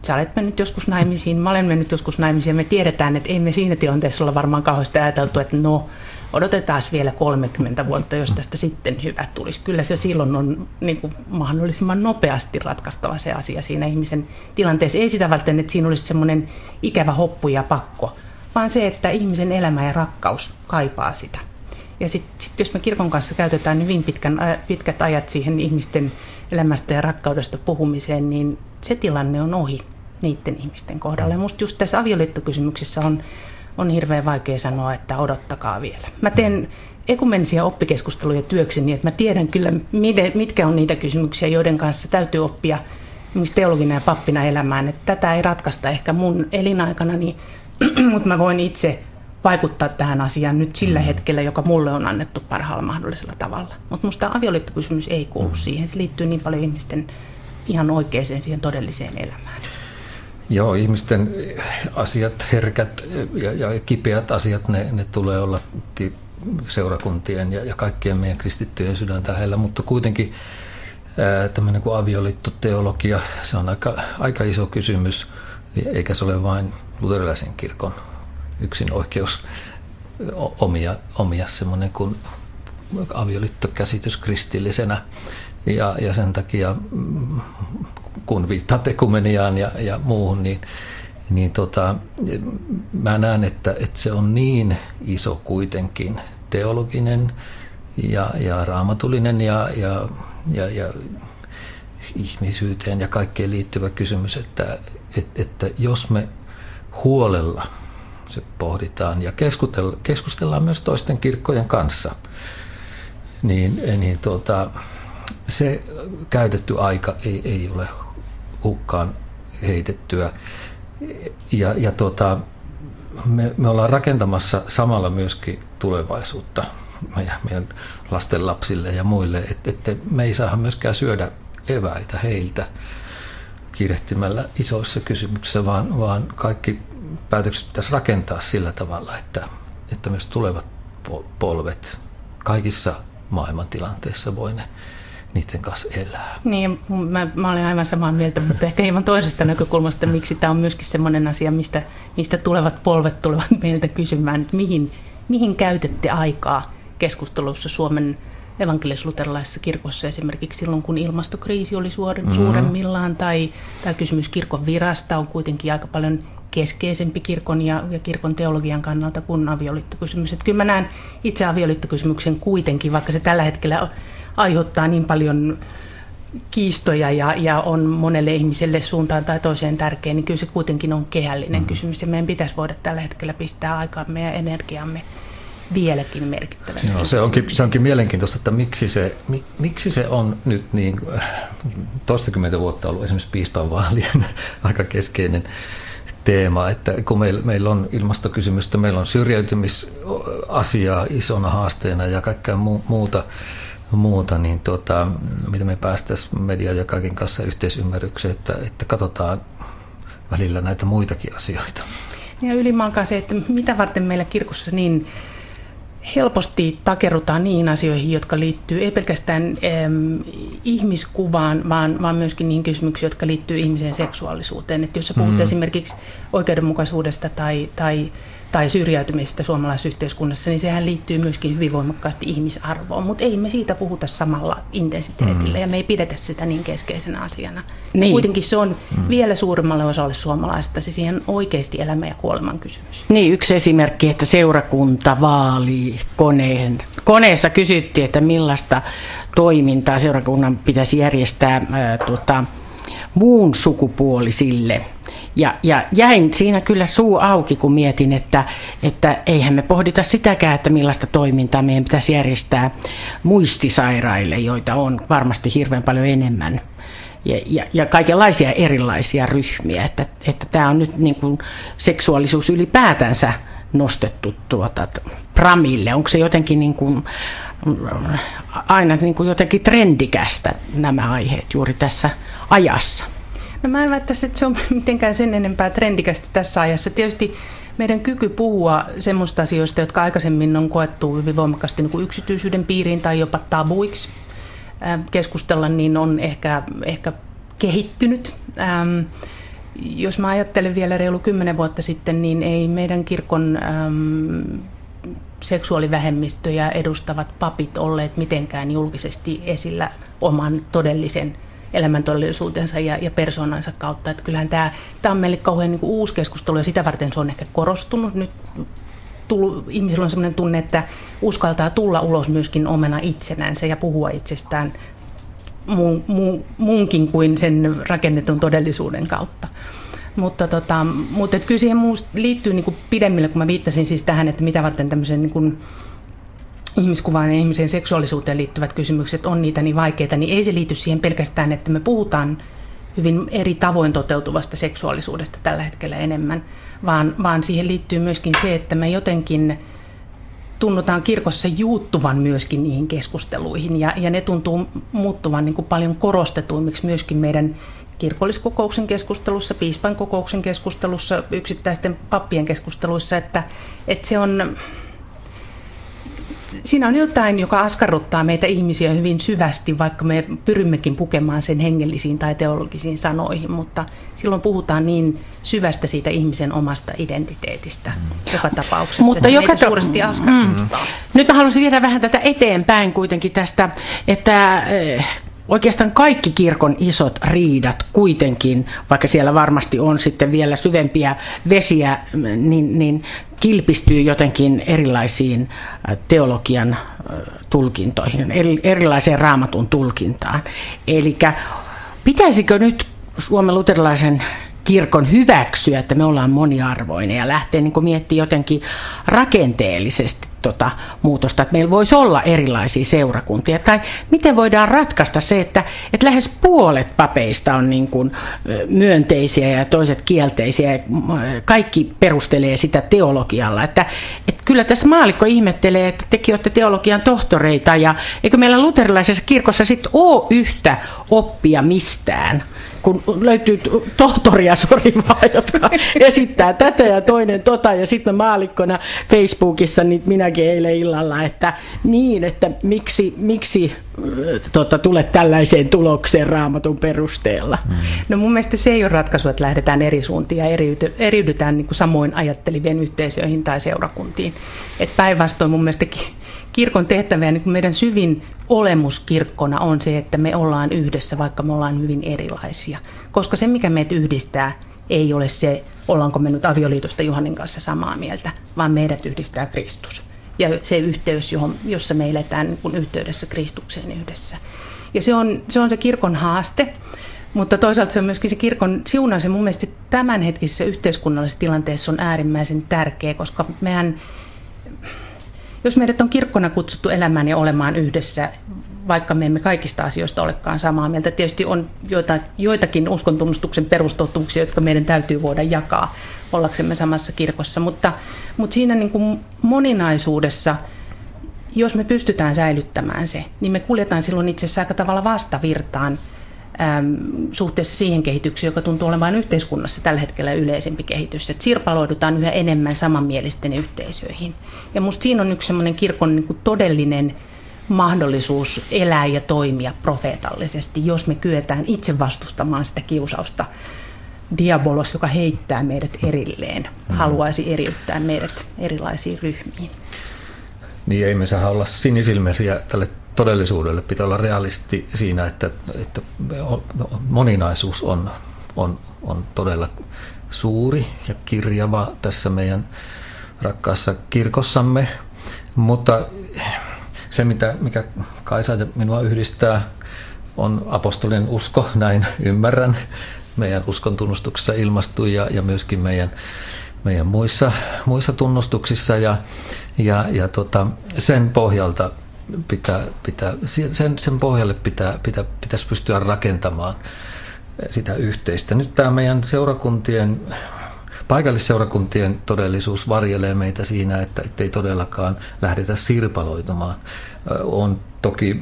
sä olet mennyt joskus naimisiin, mä olen mennyt joskus naimisiin, ja me tiedetään, että ei me siinä tilanteessa olla varmaan kauheasti ajateltu, että no, odotetaan vielä kolmekymmentä vuotta, jos tästä sitten hyvä tulisi. Kyllä se silloin on niin kuin mahdollisimman nopeasti ratkaistava se asia siinä ihmisen tilanteessa. Ei sitä varten, että siinä olisi semmoinen ikävä hoppu ja pakko, vaan se, että ihmisen elämä ja rakkaus kaipaa sitä. Ja sitten sit jos me kirkon kanssa käytetään niin pitkän, pitkät ajat siihen ihmisten elämästä ja rakkaudesta puhumiseen, niin se tilanne on ohi niiden ihmisten kohdalla. Ja musta just tässä avioliittokysymyksessä on, on hirveän vaikea sanoa, että odottakaa vielä. Mä teen ekumenisia oppikeskusteluja työkseni, että mä tiedän kyllä, mitkä on niitä kysymyksiä, joiden kanssa täytyy oppia teologina ja pappina elämään. Että tätä ei ratkaista ehkä mun elinaikanani, mutta mä voin itse vaikuttaa tähän asiaan nyt sillä hetkellä, joka mulle on annettu parhaalla mahdollisella tavalla. Mutta musta avioliittokysymys ei kuulu siihen. Se liittyy niin paljon ihmisten ihan oikeaan siihen todelliseen elämään.
Joo, ihmisten asiat, herkät ja, ja kipeät asiat, ne, ne tulee olla seurakuntien ja, ja kaikkien meidän kristittyjen sydäntä lähellä, mutta kuitenkin ää, tämmöinen kuin avioliittoteologia, se on aika, aika iso kysymys, eikä se ole vain luterilaisen kirkon yksin oikeus omia, omia semmoinen kuin avioliittokäsitys kristillisenä. Ja, ja sen takia, kun viittaat ekumeniaan ja, ja muuhun, niin, niin tota, mä näen, että, että se on niin iso kuitenkin teologinen ja, ja raamatullinen ja, ja, ja, ja ihmisyyteen ja kaikkeen liittyvä kysymys, että, että, että jos me huolella se pohditaan ja keskustellaan, keskustellaan myös toisten kirkkojen kanssa, niin, niin tuota, se käytetty aika ei, ei ole hukkaan heitettyä. Ja, ja tuota, me, me ollaan rakentamassa samalla myöskin tulevaisuutta meidän, meidän lasten lapsille ja muille, että et me ei saada myöskään syödä eväitä heiltä kiirehtimällä isoissa kysymyksissä, vaan, vaan kaikki päätökset pitäisi rakentaa sillä tavalla, että, että myös tulevat polvet kaikissa maailmantilanteissa voi ne niiden kanssa elää.
Niin, mä, mä olen aivan samaa mieltä, mutta ehkä hieman toisesta näkökulmasta, miksi tämä on myöskin semmoinen asia, mistä, mistä tulevat polvet tulevat meiltä kysymään, että mihin, mihin käytätte aikaa keskustelussa Suomen evankelis-luterilaisessa kirkossa esimerkiksi silloin, kun ilmastokriisi oli mm-hmm. suuremmillaan, tai, tai kysymys kirkon virasta on kuitenkin aika paljon keskeisempi kirkon ja, ja kirkon teologian kannalta kuin avioliittokysymys. Että kyllä mä näen itse avioliittokysymyksen kuitenkin, vaikka se tällä hetkellä aiheuttaa niin paljon kiistoja ja, ja on monelle ihmiselle suuntaan tai toiseen tärkeä, niin kyllä se kuitenkin on kehällinen mm. kysymys. Ja meidän pitäisi voida tällä hetkellä pistää aikaamme ja energiamme vieläkin merkittävästi.
No, se, onkin, se onkin mielenkiintoista, että miksi se, mik, miksi se on nyt niin toistakymmentä vuotta ollut esimerkiksi piispanvaalien aika keskeinen teema, että kun meillä, meillä on ilmastokysymystä, meillä on syrjäytymisasiaa isona haasteena ja kaikkea muuta, muuta niin tota, mitä me päästäisiin median ja kaiken kanssa yhteisymmärrykseen, että, että katsotaan välillä näitä muitakin asioita.
Ja ylimalkaan se, että mitä varten meillä kirkossa niin helposti takerrutaan niihin asioihin, jotka liittyy ei pelkästään äm, ihmiskuvaan, vaan, vaan myöskin niihin kysymyksiin, jotka liittyy ihmisen seksuaalisuuteen. Että jos sä puhut mm. esimerkiksi oikeudenmukaisuudesta tai, tai, tai syrjäytymisestä suomalaisessa yhteiskunnassa, niin sehän liittyy myöskin hyvin voimakkaasti ihmisarvoon. Mutta ei me siitä puhuta samalla intensiteetillä mm. ja me ei pidetä sitä niin keskeisenä asiana. Niin. Kuitenkin se on mm. vielä suurimmalle osalle suomalaisista se siihen oikeasti elämän ja kuoleman kysymys.
Niin, yksi esimerkki, että seurakunta vaalii koneen. Koneessa kysyttiin, että millaista toimintaa seurakunnan pitäisi järjestää ää, tuota, muun sukupuolisille. Ja, ja jäin siinä kyllä suu auki, kun mietin, että, että eihän me pohdita sitäkään, että millaista toimintaa meidän pitäisi järjestää muistisairaille, joita on varmasti hirveän paljon enemmän. Ja, ja, ja kaikenlaisia erilaisia ryhmiä. Että, että tämä on nyt niin kuin seksuaalisuus ylipäätänsä nostettu tuota pramille. Onko se jotenkin niin kuin, aina niin kuin jotenkin trendikästä nämä aiheet juuri tässä ajassa?
No mä en väittäisi, että se on mitenkään sen enempää trendikästä tässä ajassa. Tietysti meidän kyky puhua semmoista asioista, jotka aikaisemmin on koettu hyvin voimakkaasti niin kuin yksityisyyden piiriin tai jopa tabuiksi keskustella, niin on ehkä, ehkä kehittynyt. Ähm, jos mä ajattelen vielä reilu kymmenen vuotta sitten, niin ei meidän kirkon äm, seksuaalivähemmistöjä edustavat papit olleet mitenkään julkisesti esillä oman todellisen elämäntodellisuutensa ja, ja persoonansa kautta. Että kyllähän tämä, tämä on meille kauhean niin kuin uusi keskustelu ja sitä varten se on ehkä korostunut. Nyt tullut, ihmisillä on sellainen tunne, että uskaltaa tulla ulos myöskin omana itsenänsä ja puhua itsestään muun, muun, muunkin kuin sen rakennetun todellisuuden kautta. Mutta, tota, mutta kyllä siihen liittyy niin kuin pidemmille, kun mä viittasin siis tähän, että mitä varten tämmöisen niin kuin ihmiskuvaan ja ihmisen seksuaalisuuteen liittyvät kysymykset on niitä niin vaikeita, niin ei se liity siihen pelkästään, että me puhutaan hyvin eri tavoin toteutuvasta seksuaalisuudesta tällä hetkellä enemmän, vaan, vaan siihen liittyy myöskin se, että me jotenkin tunnutaan kirkossa juuttuvan myöskin niihin keskusteluihin ja, ja ne tuntuu muuttuvan niin kuin paljon korostetuimmiksi myöskin meidän kirkolliskokouksen keskustelussa, piispan kokouksen keskustelussa, yksittäisten pappien keskusteluissa, että, että se on, siinä on jotain, joka askarruttaa meitä ihmisiä hyvin syvästi, vaikka me pyrimmekin pukemaan sen hengellisiin tai teologisiin sanoihin, mutta silloin puhutaan niin syvästä siitä ihmisen omasta identiteetistä joka tapauksessa,
mutta joka
meitä suuresti askarruttaa.
Mm. Nyt mä haluaisin viedä vähän tätä eteenpäin kuitenkin tästä, että oikeastaan kaikki kirkon isot riidat kuitenkin, vaikka siellä varmasti on sitten vielä syvempiä vesiä, niin, niin kilpistyy jotenkin erilaisiin teologian tulkintoihin, erilaiseen raamatun tulkintaan. Eli pitäisikö nyt Suomen luterilaisen kirkon hyväksyä, että me ollaan moniarvoinen ja lähtee niin kuin miettimään jotenkin rakenteellisesti tota muutosta, että meillä voisi olla erilaisia seurakuntia, tai miten voidaan ratkaista se, että, että lähes puolet papeista on niin kuin myönteisiä ja toiset kielteisiä, ja kaikki perustelee sitä teologialla, että, että kyllä tässä maallikko ihmettelee, että tekin olette teologian tohtoreita, ja eikö meillä luterilaisessa kirkossa sitten ole yhtä oppia mistään, kun löytyy tohtoria sorivaa, jotka esittää tätä ja toinen tota, ja sitten maalikkona Facebookissa, niin minäkin eilen illalla, että niin, että miksi, miksi tota, tulet tällaiseen tulokseen raamatun perusteella. Mm.
No mun mielestä se ei ole ratkaisu, että lähdetään eri suuntiin ja eriyty, eriydytään niin kuin samoin ajattelivien yhteisöihin tai seurakuntiin. Et päinvastoin mun mielestä kirkon tehtävä ja niin kuin meidän syvin olemus kirkkona on se, että me ollaan yhdessä, vaikka me ollaan hyvin erilaisia. Koska se, mikä meitä yhdistää, ei ole se, ollaanko me nyt avioliitosta Juhanin kanssa samaa mieltä, vaan meidät yhdistää Kristus. Ja se yhteys, johon, jossa me eletään niin kuin yhteydessä Kristukseen yhdessä. Ja se on, se on se kirkon haaste, mutta toisaalta se on myöskin se kirkon siunaus. Ja mun mielestä tämänhetkisessä yhteiskunnallisessa tilanteessa on äärimmäisen tärkeä, koska mehän, jos meidät on kirkkona kutsuttu elämään ja olemaan yhdessä, vaikka me emme kaikista asioista olekaan samaa mieltä. Tietysti on joita, joitakin uskontunnustuksen perustotuuksia, jotka meidän täytyy voida jakaa ollaksemme samassa kirkossa. Mutta, mutta siinä niin kuin moninaisuudessa, jos me pystytään säilyttämään se, niin me kuljetaan silloin itse asiassa aika tavalla vastavirtaan äm, suhteessa siihen kehitykseen, joka tuntuu olevan yhteiskunnassa tällä hetkellä yleisempi kehitys. Että sirpaloidutaan yhä enemmän samanmielisten yhteisöihin. Ja musta siinä on yksi semmoinen kirkon niin kuin todellinen mahdollisuus elää ja toimia profeetallisesti, jos me kyetään itse vastustamaan sitä kiusausta. Diabolos, joka heittää meidät erilleen, mm. haluaisi eriyttää meidät erilaisiin ryhmiin.
Niin ei me saa olla sinisilmäisiä tälle todellisuudelle. Pitää olla realisti siinä, että, että moninaisuus on, on, on todella suuri ja kirjava tässä meidän rakkaassa kirkossamme, mutta se, mitä, mikä Kaisa ja minua yhdistää, on apostolinen usko, näin ymmärrän. Meidän uskon tunnustuksessa ilmastuu ja, ja myöskin meidän, meidän muissa, muissa tunnustuksissa. Ja, ja, ja tota, sen pohjalta pitää, pitää, sen, sen pohjalle pitää, pitää, pitäisi pystyä rakentamaan sitä yhteistä. Nyt tämä meidän seurakuntien, paikallisseurakuntien todellisuus varjelee meitä siinä, että ei todellakaan lähdetä sirpaloitumaan. On toki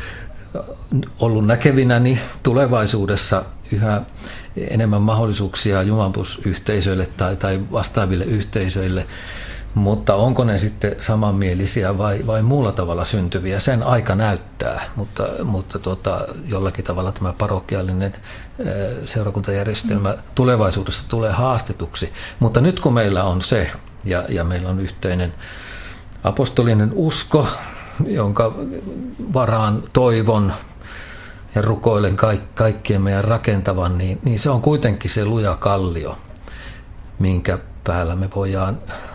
ollut näkevinäni tulevaisuudessa yhä enemmän mahdollisuuksia jumalanpalvelusyhteisöille tai, tai vastaaville yhteisöille Mutta onko ne sitten samanmielisiä vai, vai muulla tavalla syntyviä, sen aika näyttää, mutta, mutta tota, jollakin tavalla tämä parokiaalinen seurakuntajärjestelmä tulevaisuudessa tulee haastetuksi. Mutta nyt kun meillä on se, ja, ja meillä on yhteinen apostolinen usko, jonka varaan toivon ja rukoilen kaik, kaikkien meidän rakentavan, niin, niin se on kuitenkin se luja kallio, minkä päällä me voidaan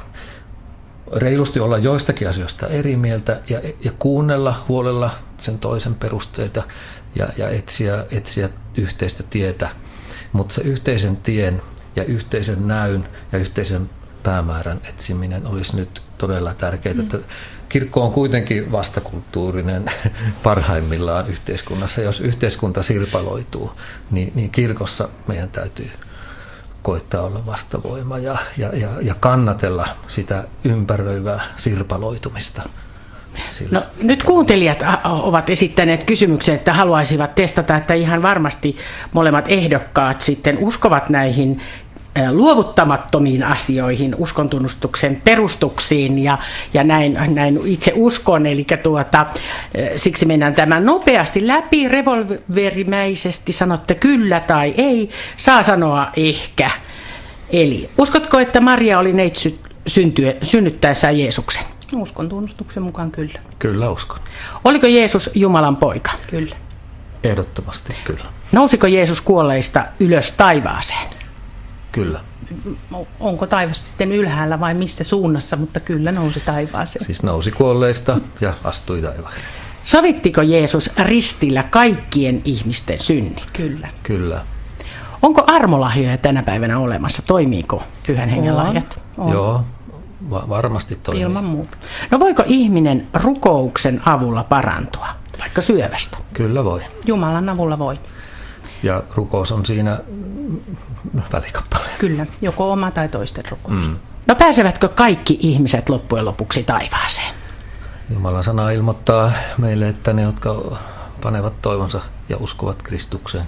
reilusti olla joistakin asioista eri mieltä ja, ja kuunnella huolella sen toisen perusteita ja, ja etsiä, etsiä yhteistä tietä. Mutta se yhteisen tien ja yhteisen näyn ja yhteisen päämäärän etsiminen olisi nyt todella tärkeää. Mm. Että kirkko on kuitenkin vastakulttuurinen parhaimmillaan yhteiskunnassa. Jos yhteiskunta sirpaloituu, niin, niin kirkossa meidän täytyy koittaa olla vastavoima ja, ja, ja, ja kannatella sitä ympäröivää sirpaloitumista.
No, nyt kuuntelijat ovat esittäneet kysymyksen, että haluaisivat testata, että ihan varmasti molemmat ehdokkaat sitten uskovat näihin luovuttamattomiin asioihin, uskontunnustuksen perustuksiin ja, ja näin, näin itse uskon. Eli tuota, siksi mennään tämän nopeasti läpi, revolverimäisesti sanotte kyllä tai ei, saa sanoa ehkä. Eli uskotko, että Maria oli neitsyt synnyttäessään Jeesuksen?
Uskon tunnustuksen mukaan kyllä.
Kyllä uskon.
Oliko Jeesus Jumalan poika?
Kyllä.
Ehdottomasti kyllä.
Nousiko Jeesus kuolleista ylös taivaaseen?
Kyllä.
Onko taivas sitten ylhäällä vai missä suunnassa, mutta kyllä nousi taivaaseen.
Siis nousi kuolleista ja astui taivaaseen.
Sovittiko Jeesus ristillä kaikkien ihmisten synnit?
Kyllä.
Kyllä.
Onko armolahjoja tänä päivänä olemassa? Toimiiko Pyhän Hengen lahjat?
On.
Joo, va- varmasti toimii.
Ilman muuta.
No voiko ihminen rukouksen avulla parantua, vaikka syövästä?
Kyllä voi.
Jumalan avulla voi.
Ja rukous on siinä välikappale.
Kyllä, joko oma tai toisten rukous. Mm.
No pääsevätkö kaikki ihmiset loppujen lopuksi taivaaseen?
Jumalan sana ilmoittaa meille, että ne, jotka panevat toivonsa ja uskovat Kristukseen,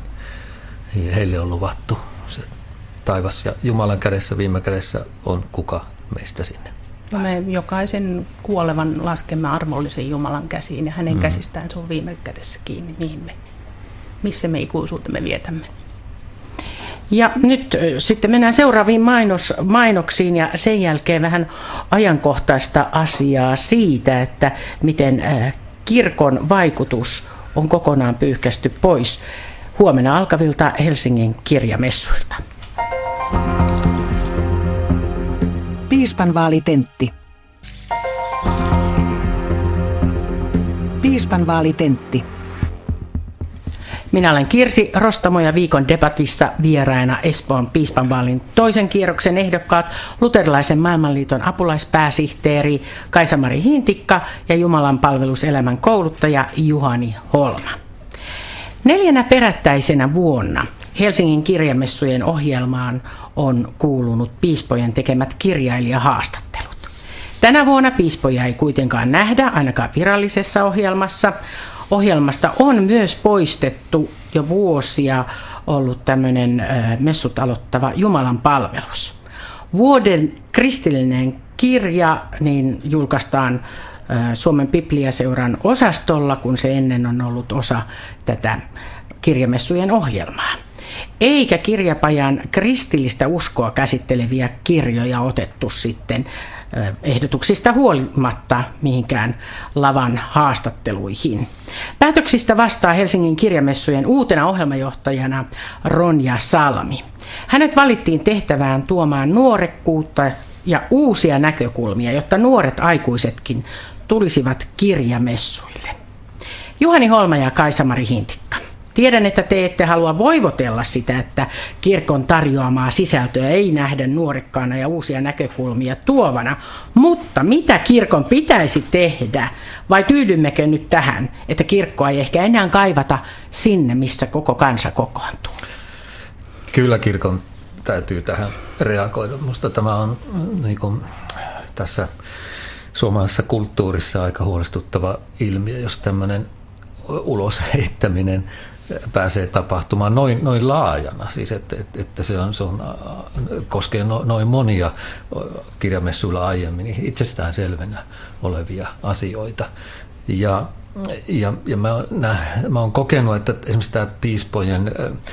heille on luvattu se taivas. Ja Jumalan kädessä viime kädessä on kuka meistä sinne.
Ja me jokaisen kuolevan laskemme armollisen Jumalan käsiin ja hänen mm. käsistään se on viime kädessä kiinni, mihin me, missä me ikuisuutemme vietämme.
Ja nyt sitten mennään seuraaviin mainos, mainoksiin ja sen jälkeen vähän ajankohtaista asiaa siitä, että miten kirkon vaikutus on kokonaan pyyhkästy pois huomenna alkavilta Helsingin kirjamessuilta.
Piispanvaalitentti. Piispanvaalitentti.
Minä olen Kirsi Rostamo ja viikon debatissa vieraina Espoon piispanvaalin toisen kierroksen ehdokkaat, Luterilaisen maailmanliiton apulaispääsihteeri Kaisa-Mari Hintikka ja Jumalan palveluselämän kouluttaja Juhani Holma. Neljänä perättäisenä vuonna Helsingin kirjamessujen ohjelmaan on kuulunut piispojen tekemät kirjailijahaastattelut. Tänä vuonna piispoja ei kuitenkaan nähdä, ainakaan virallisessa ohjelmassa. Ohjelmasta on myös poistettu jo vuosia ollut tämmöinen messut aloittava Jumalan palvelus. Vuoden kristillinen kirja niin julkaistaan Suomen Bibliaseuran osastolla, kun se ennen on ollut osa tätä kirjamessujen ohjelmaa. Eikä kirjapajan kristillistä uskoa käsitteleviä kirjoja otettu sitten ehdotuksista huolimatta mihinkään lavan haastatteluihin. Päätöksistä vastaa Helsingin kirjamessujen uutena ohjelmajohtajana Ronja Salmi. Hänet valittiin tehtävään tuomaan nuorekkuutta ja uusia näkökulmia, jotta nuoret aikuisetkin tulisivat kirjamessuille. Juhani Holma ja Kaisa-Mari Hintikka. Tiedän, että te ette halua voivotella sitä, että kirkon tarjoamaa sisältöä ei nähdä nuorekkaana ja uusia näkökulmia tuovana, mutta mitä kirkon pitäisi tehdä, vai tyydymmekö nyt tähän, että kirkkoa ei ehkä enää kaivata sinne, missä koko kansa kokoontuu?
Kyllä kirkon täytyy tähän reagoida. Minusta tämä on niin kuin, tässä suomalaisessa kulttuurissa aika huolestuttava ilmiö, jos tämmöinen ulos heittäminen pääsee tapahtumaan noin, noin laajana, siis että, että se, on, se on, koskee no, noin monia kirjamessuilla aiemmin itsestään selvänä olevia asioita. Ja, ja, ja mä, mä oon kokenut, että esimerkiksi tämä piispojen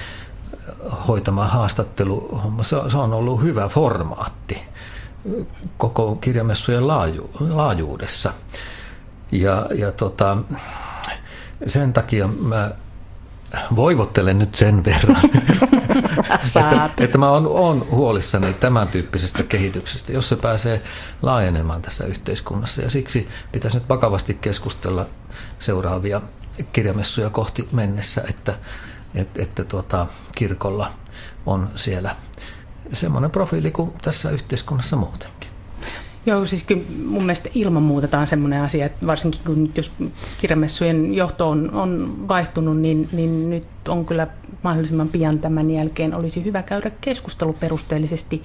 hoitama haastattelu, se, se on ollut hyvä formaatti koko kirjamessujen laaju, laajuudessa. Ja, ja tota, sen takia mä voivottelen nyt sen verran, että, että mä oon, oon huolissani tämän tyyppisestä kehityksestä, jos se pääsee laajenemaan tässä yhteiskunnassa. Ja siksi pitäisi nyt vakavasti keskustella seuraavia kirjamessuja kohti mennessä, että, että, että tuota, kirkolla on siellä semmoinen profiili kuin tässä yhteiskunnassa muutenkin.
Joo, siis kyllä mun mielestä ilman muuta tämä on semmoinen asia, että varsinkin kun jos kirjamessujen johto on, on vaihtunut, niin, niin nyt on kyllä mahdollisimman pian tämän jälkeen olisi hyvä käydä keskustelu perusteellisesti.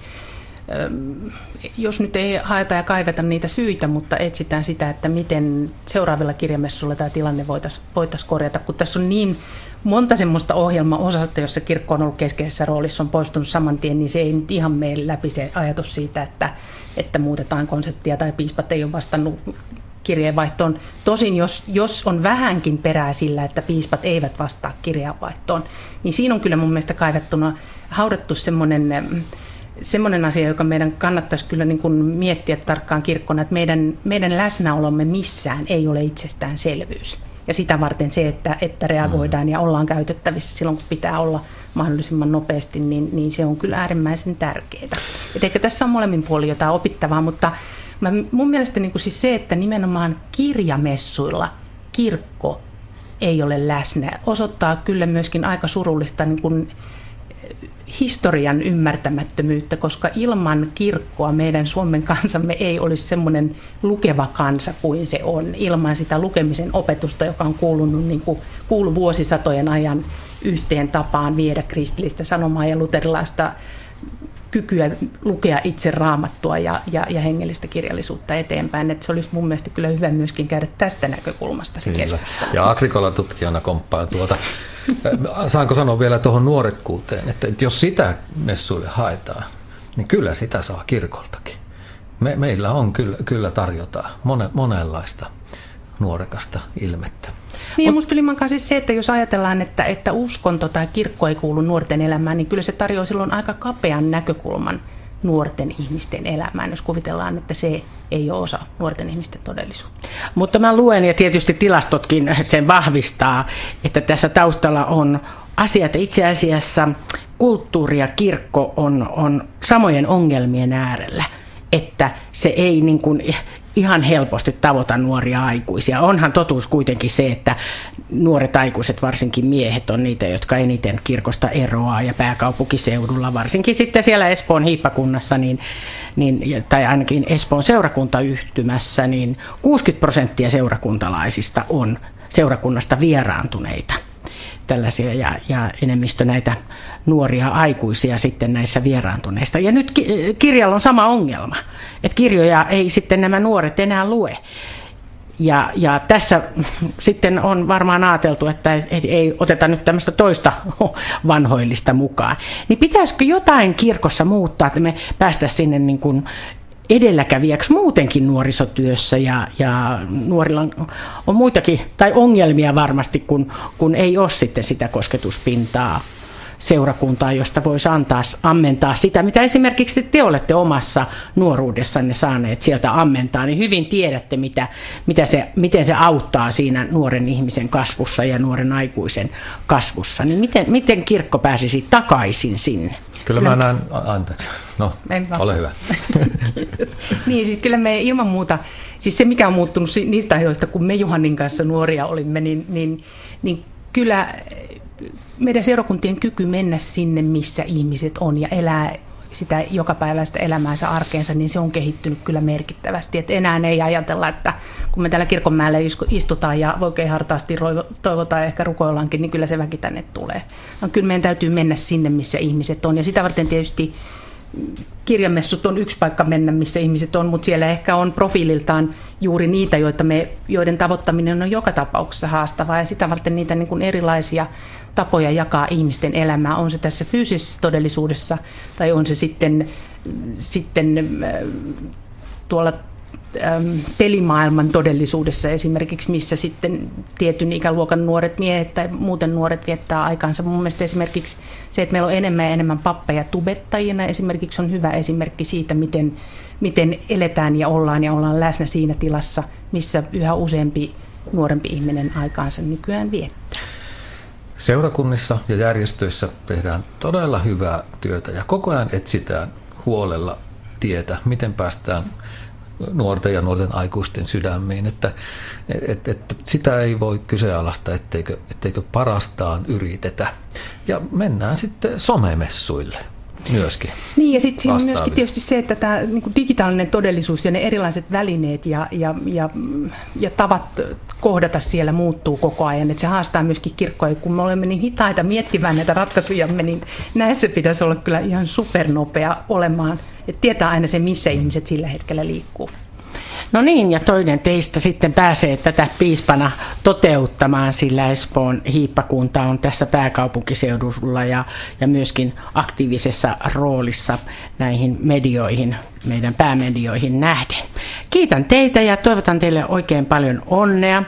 Jos nyt ei haeta ja kaiveta niitä syitä, mutta etsitään sitä, että miten seuraavilla kirjamessuilla tämä tilanne voitaisiin voitais korjata, kun tässä on niin monta semmoista ohjelmaosasta, jossa kirkko on ollut keskeisessä roolissa, on poistunut saman tien, niin se ei nyt ihan mene läpi se ajatus siitä, että, että muutetaan konseptia tai piispat ei ole vastannut kirjeenvaihtoon. Tosin jos, jos on vähänkin perää sillä, että piispat eivät vastaa kirjeenvaihtoon, niin siinä on kyllä mun mielestä kaivettuna haudattu semmoinen semmoinen asia, joka meidän kannattaisi kyllä niin kuin miettiä tarkkaan kirkkona, että meidän, meidän läsnäolomme missään ei ole itsestäänselvyys. Ja sitä varten se, että, että reagoidaan ja ollaan käytettävissä silloin, kun pitää olla mahdollisimman nopeasti, niin, niin se on kyllä äärimmäisen tärkeää. Et ehkä tässä on molemmin puolin jotain opittavaa, mutta mä, mun mielestä niin kuin siis se, että nimenomaan kirjamessuilla kirkko ei ole läsnä, osoittaa kyllä myöskin aika surullista niin kuin historian ymmärtämättömyyttä, koska ilman kirkkoa meidän Suomen kansamme ei olisi semmoinen lukeva kansa kuin se on. Ilman sitä lukemisen opetusta, joka on kuulunut niin kuin, kuulu vuosisatojen ajan yhteen tapaan viedä kristillistä sanomaa ja luterilaista kykyä lukea itse Raamattua ja, ja, ja hengellistä kirjallisuutta eteenpäin. Että se olisi mun mielestä kyllä hyvä myöskin käydä tästä näkökulmasta se keskustelu.
Ja Agrikola-tutkijana komppaan tuota. Saanko sanoa vielä tuohon nuorekkuuteen, että jos sitä messuille haetaan, niin kyllä sitä saa kirkoltakin. Me, meillä on kyllä, kyllä tarjota mone, monenlaista nuorekasta ilmettä.
Niin ja musta tuli mankaan siis se, että jos ajatellaan, että, että uskonto tai kirkko ei kuulu nuorten elämään, niin kyllä se tarjoaa silloin aika kapean näkökulman nuorten ihmisten elämään, jos kuvitellaan, että se ei ole osa nuorten ihmisten todellisuutta.
Mutta mä luen, ja tietysti tilastotkin sen vahvistaa, että tässä taustalla on asiat. Itse asiassa kulttuuri ja kirkko on, on samojen ongelmien äärellä, että se ei niin kuin ihan helposti tavoita nuoria aikuisia. Onhan totuus kuitenkin se, että nuoret aikuiset, varsinkin miehet, on niitä, jotka eniten kirkosta eroaa, ja pääkaupunkiseudulla, varsinkin sitten siellä Espoon hiippakunnassa, niin, niin, tai ainakin Espoon seurakuntayhtymässä, niin kuusikymmentä prosenttia seurakuntalaisista on seurakunnasta vieraantuneita. Tällaisia ja, ja enemmistö näitä nuoria aikuisia sitten näissä vieraantuneista. Ja nyt kirjalla on sama ongelma, että kirjoja ei sitten nämä nuoret enää lue. Ja, ja tässä sitten on varmaan ajateltu, että ei, ei oteta nyt tämmöistä toista vanhoillista mukaan. Niin pitäisikö jotain kirkossa muuttaa, että me päästäisiin sinne niin kuin edelläkävijäksi muutenkin nuorisotyössä, ja, ja nuorilla on, on muitakin, tai ongelmia varmasti, kun, kun ei ole sitten sitä kosketuspintaa seurakuntaa, josta voisi antaa, ammentaa sitä, mitä esimerkiksi te olette omassa nuoruudessanne saaneet sieltä ammentaa, niin hyvin tiedätte, mitä, mitä se, miten se auttaa siinä nuoren ihmisen kasvussa ja nuoren aikuisen kasvussa. Niin miten, miten kirkko pääsisi takaisin sinne?
Kyllä mä näen, anteeksi, no ole hyvä.
Niin, siis kyllä me ilman muuta, siis se mikä on muuttunut niistä ajoista, kun me Juhanin kanssa nuoria olimme, niin, niin, niin kyllä meidän seurakuntien kyky mennä sinne, missä ihmiset on ja elää sitä jokapäiväistä elämäänsä, arkeensa, niin se on kehittynyt kyllä merkittävästi. Et enää ei ajatella, että kun me täällä Kirkonmäellä istutaan ja oikein hartaasti toivotaan ja ehkä rukoillaankin, niin kyllä se väki tänne tulee. No, kyllä meidän täytyy mennä sinne, missä ihmiset on. Ja sitä varten tietysti kirjamessut on yksi paikka mennä, missä ihmiset on, mutta siellä ehkä on profiililtaan juuri niitä, joita me, joiden tavoittaminen on joka tapauksessa haastavaa, ja sitä varten niitä niin kuin erilaisia tapoja jakaa ihmisten elämää, on se tässä fyysisessä todellisuudessa tai on se sitten, sitten tuolla pelimaailman todellisuudessa esimerkiksi, missä sitten tietyn ikäluokan nuoret miehet tai muuten nuoret viettää aikansa. Mun mielestä esimerkiksi se, että meillä on enemmän ja enemmän pappeja tubettajina esimerkiksi on hyvä esimerkki siitä, miten, miten eletään ja ollaan ja ollaan läsnä siinä tilassa, missä yhä useampi nuorempi ihminen aikaansa nykyään viettää.
Seurakunnissa ja järjestöissä tehdään todella hyvää työtä ja koko ajan etsitään huolella tietä, miten päästään nuorten ja nuorten aikuisten sydämiin, että, että, että sitä ei voi kyseenalaistaa, etteikö, etteikö parastaan yritetä. Ja mennään sitten somemessuille myöskin.
Niin, ja sitten siinä on myöskin tietysti se, että tämä niin kuin digitaalinen todellisuus ja ne erilaiset välineet ja, ja, ja, ja tavat kohdata siellä muuttuu koko ajan. Että se haastaa myöskin kirkkoja, kun me olemme niin hitaita miettimään näitä ratkaisujamme, niin näissä pitäisi olla kyllä ihan supernopea olemaan. Että tietää aina se, missä ihmiset sillä hetkellä liikkuu.
No niin, ja toinen teistä sitten pääsee tätä piispana toteuttamaan, sillä Espoon hiippakunta on tässä pääkaupunkiseudulla ja, ja myöskin aktiivisessa roolissa näihin medioihin, meidän päämedioihin nähden. Kiitän teitä ja toivotan teille oikein paljon onnea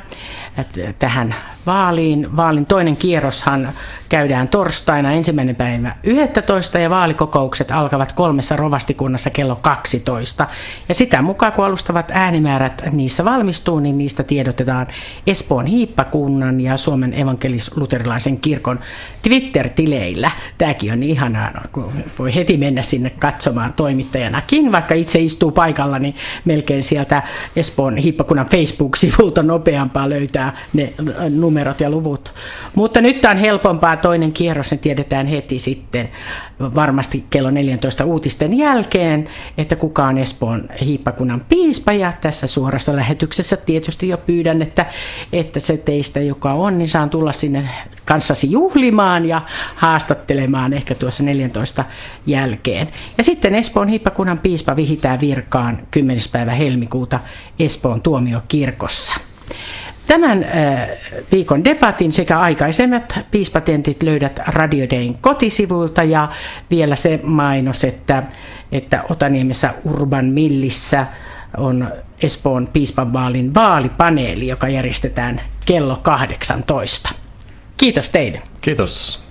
tähän vaaliin. Vaalin toinen kierroshan käydään torstaina ensimmäinen päivä yhdestoista ja vaalikokoukset alkavat kolmessa rovastikunnassa kello kaksitoista. Ja sitä mukaan kun alustavat äänimäärät niissä valmistuu, niin niistä tiedotetaan Espoon hiippakunnan ja Suomen evankelis-luterilaisen kirkon Twitter-tileillä. Tämäkin on niin ihanaa, kun voi heti mennä sinne katsomaan toimittajanakin, vaikka itse istuu paikalla, niin melkein sieltä Espoon hiippakunnan Facebook-sivulta nopeampaa löytää ne numerot ja luvut. Mutta nyt on helpompaa toinen kierros, ne tiedetään heti sitten varmasti kello neljätoista uutisten jälkeen, että kuka on Espoon hiippakunnan piispa, ja tässä suorassa lähetyksessä tietysti jo pyydän, että, että se teistä, joka on, niin saan tulla sinne kanssasi juhlimaan ja haastattelemaan ehkä tuossa neljäntoista jälkeen. Ja sitten Espoon hiippakunnan piispa vihitään virkaan kymmenes päivä helmikuuta Espoon tuomiokirkossa. Tämän viikon debatin sekä aikaisemmat piispatentit löydät Radio Dayn kotisivuilta, ja vielä se mainos, että, että Otaniemessä Urban Millissä on Espoon piispanvaalin vaalipaneeli, joka järjestetään kello kahdeksantoista. Kiitos teille.
Kiitos.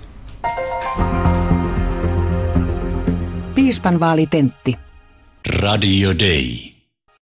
Piispanvaalitentti.
Radio Day.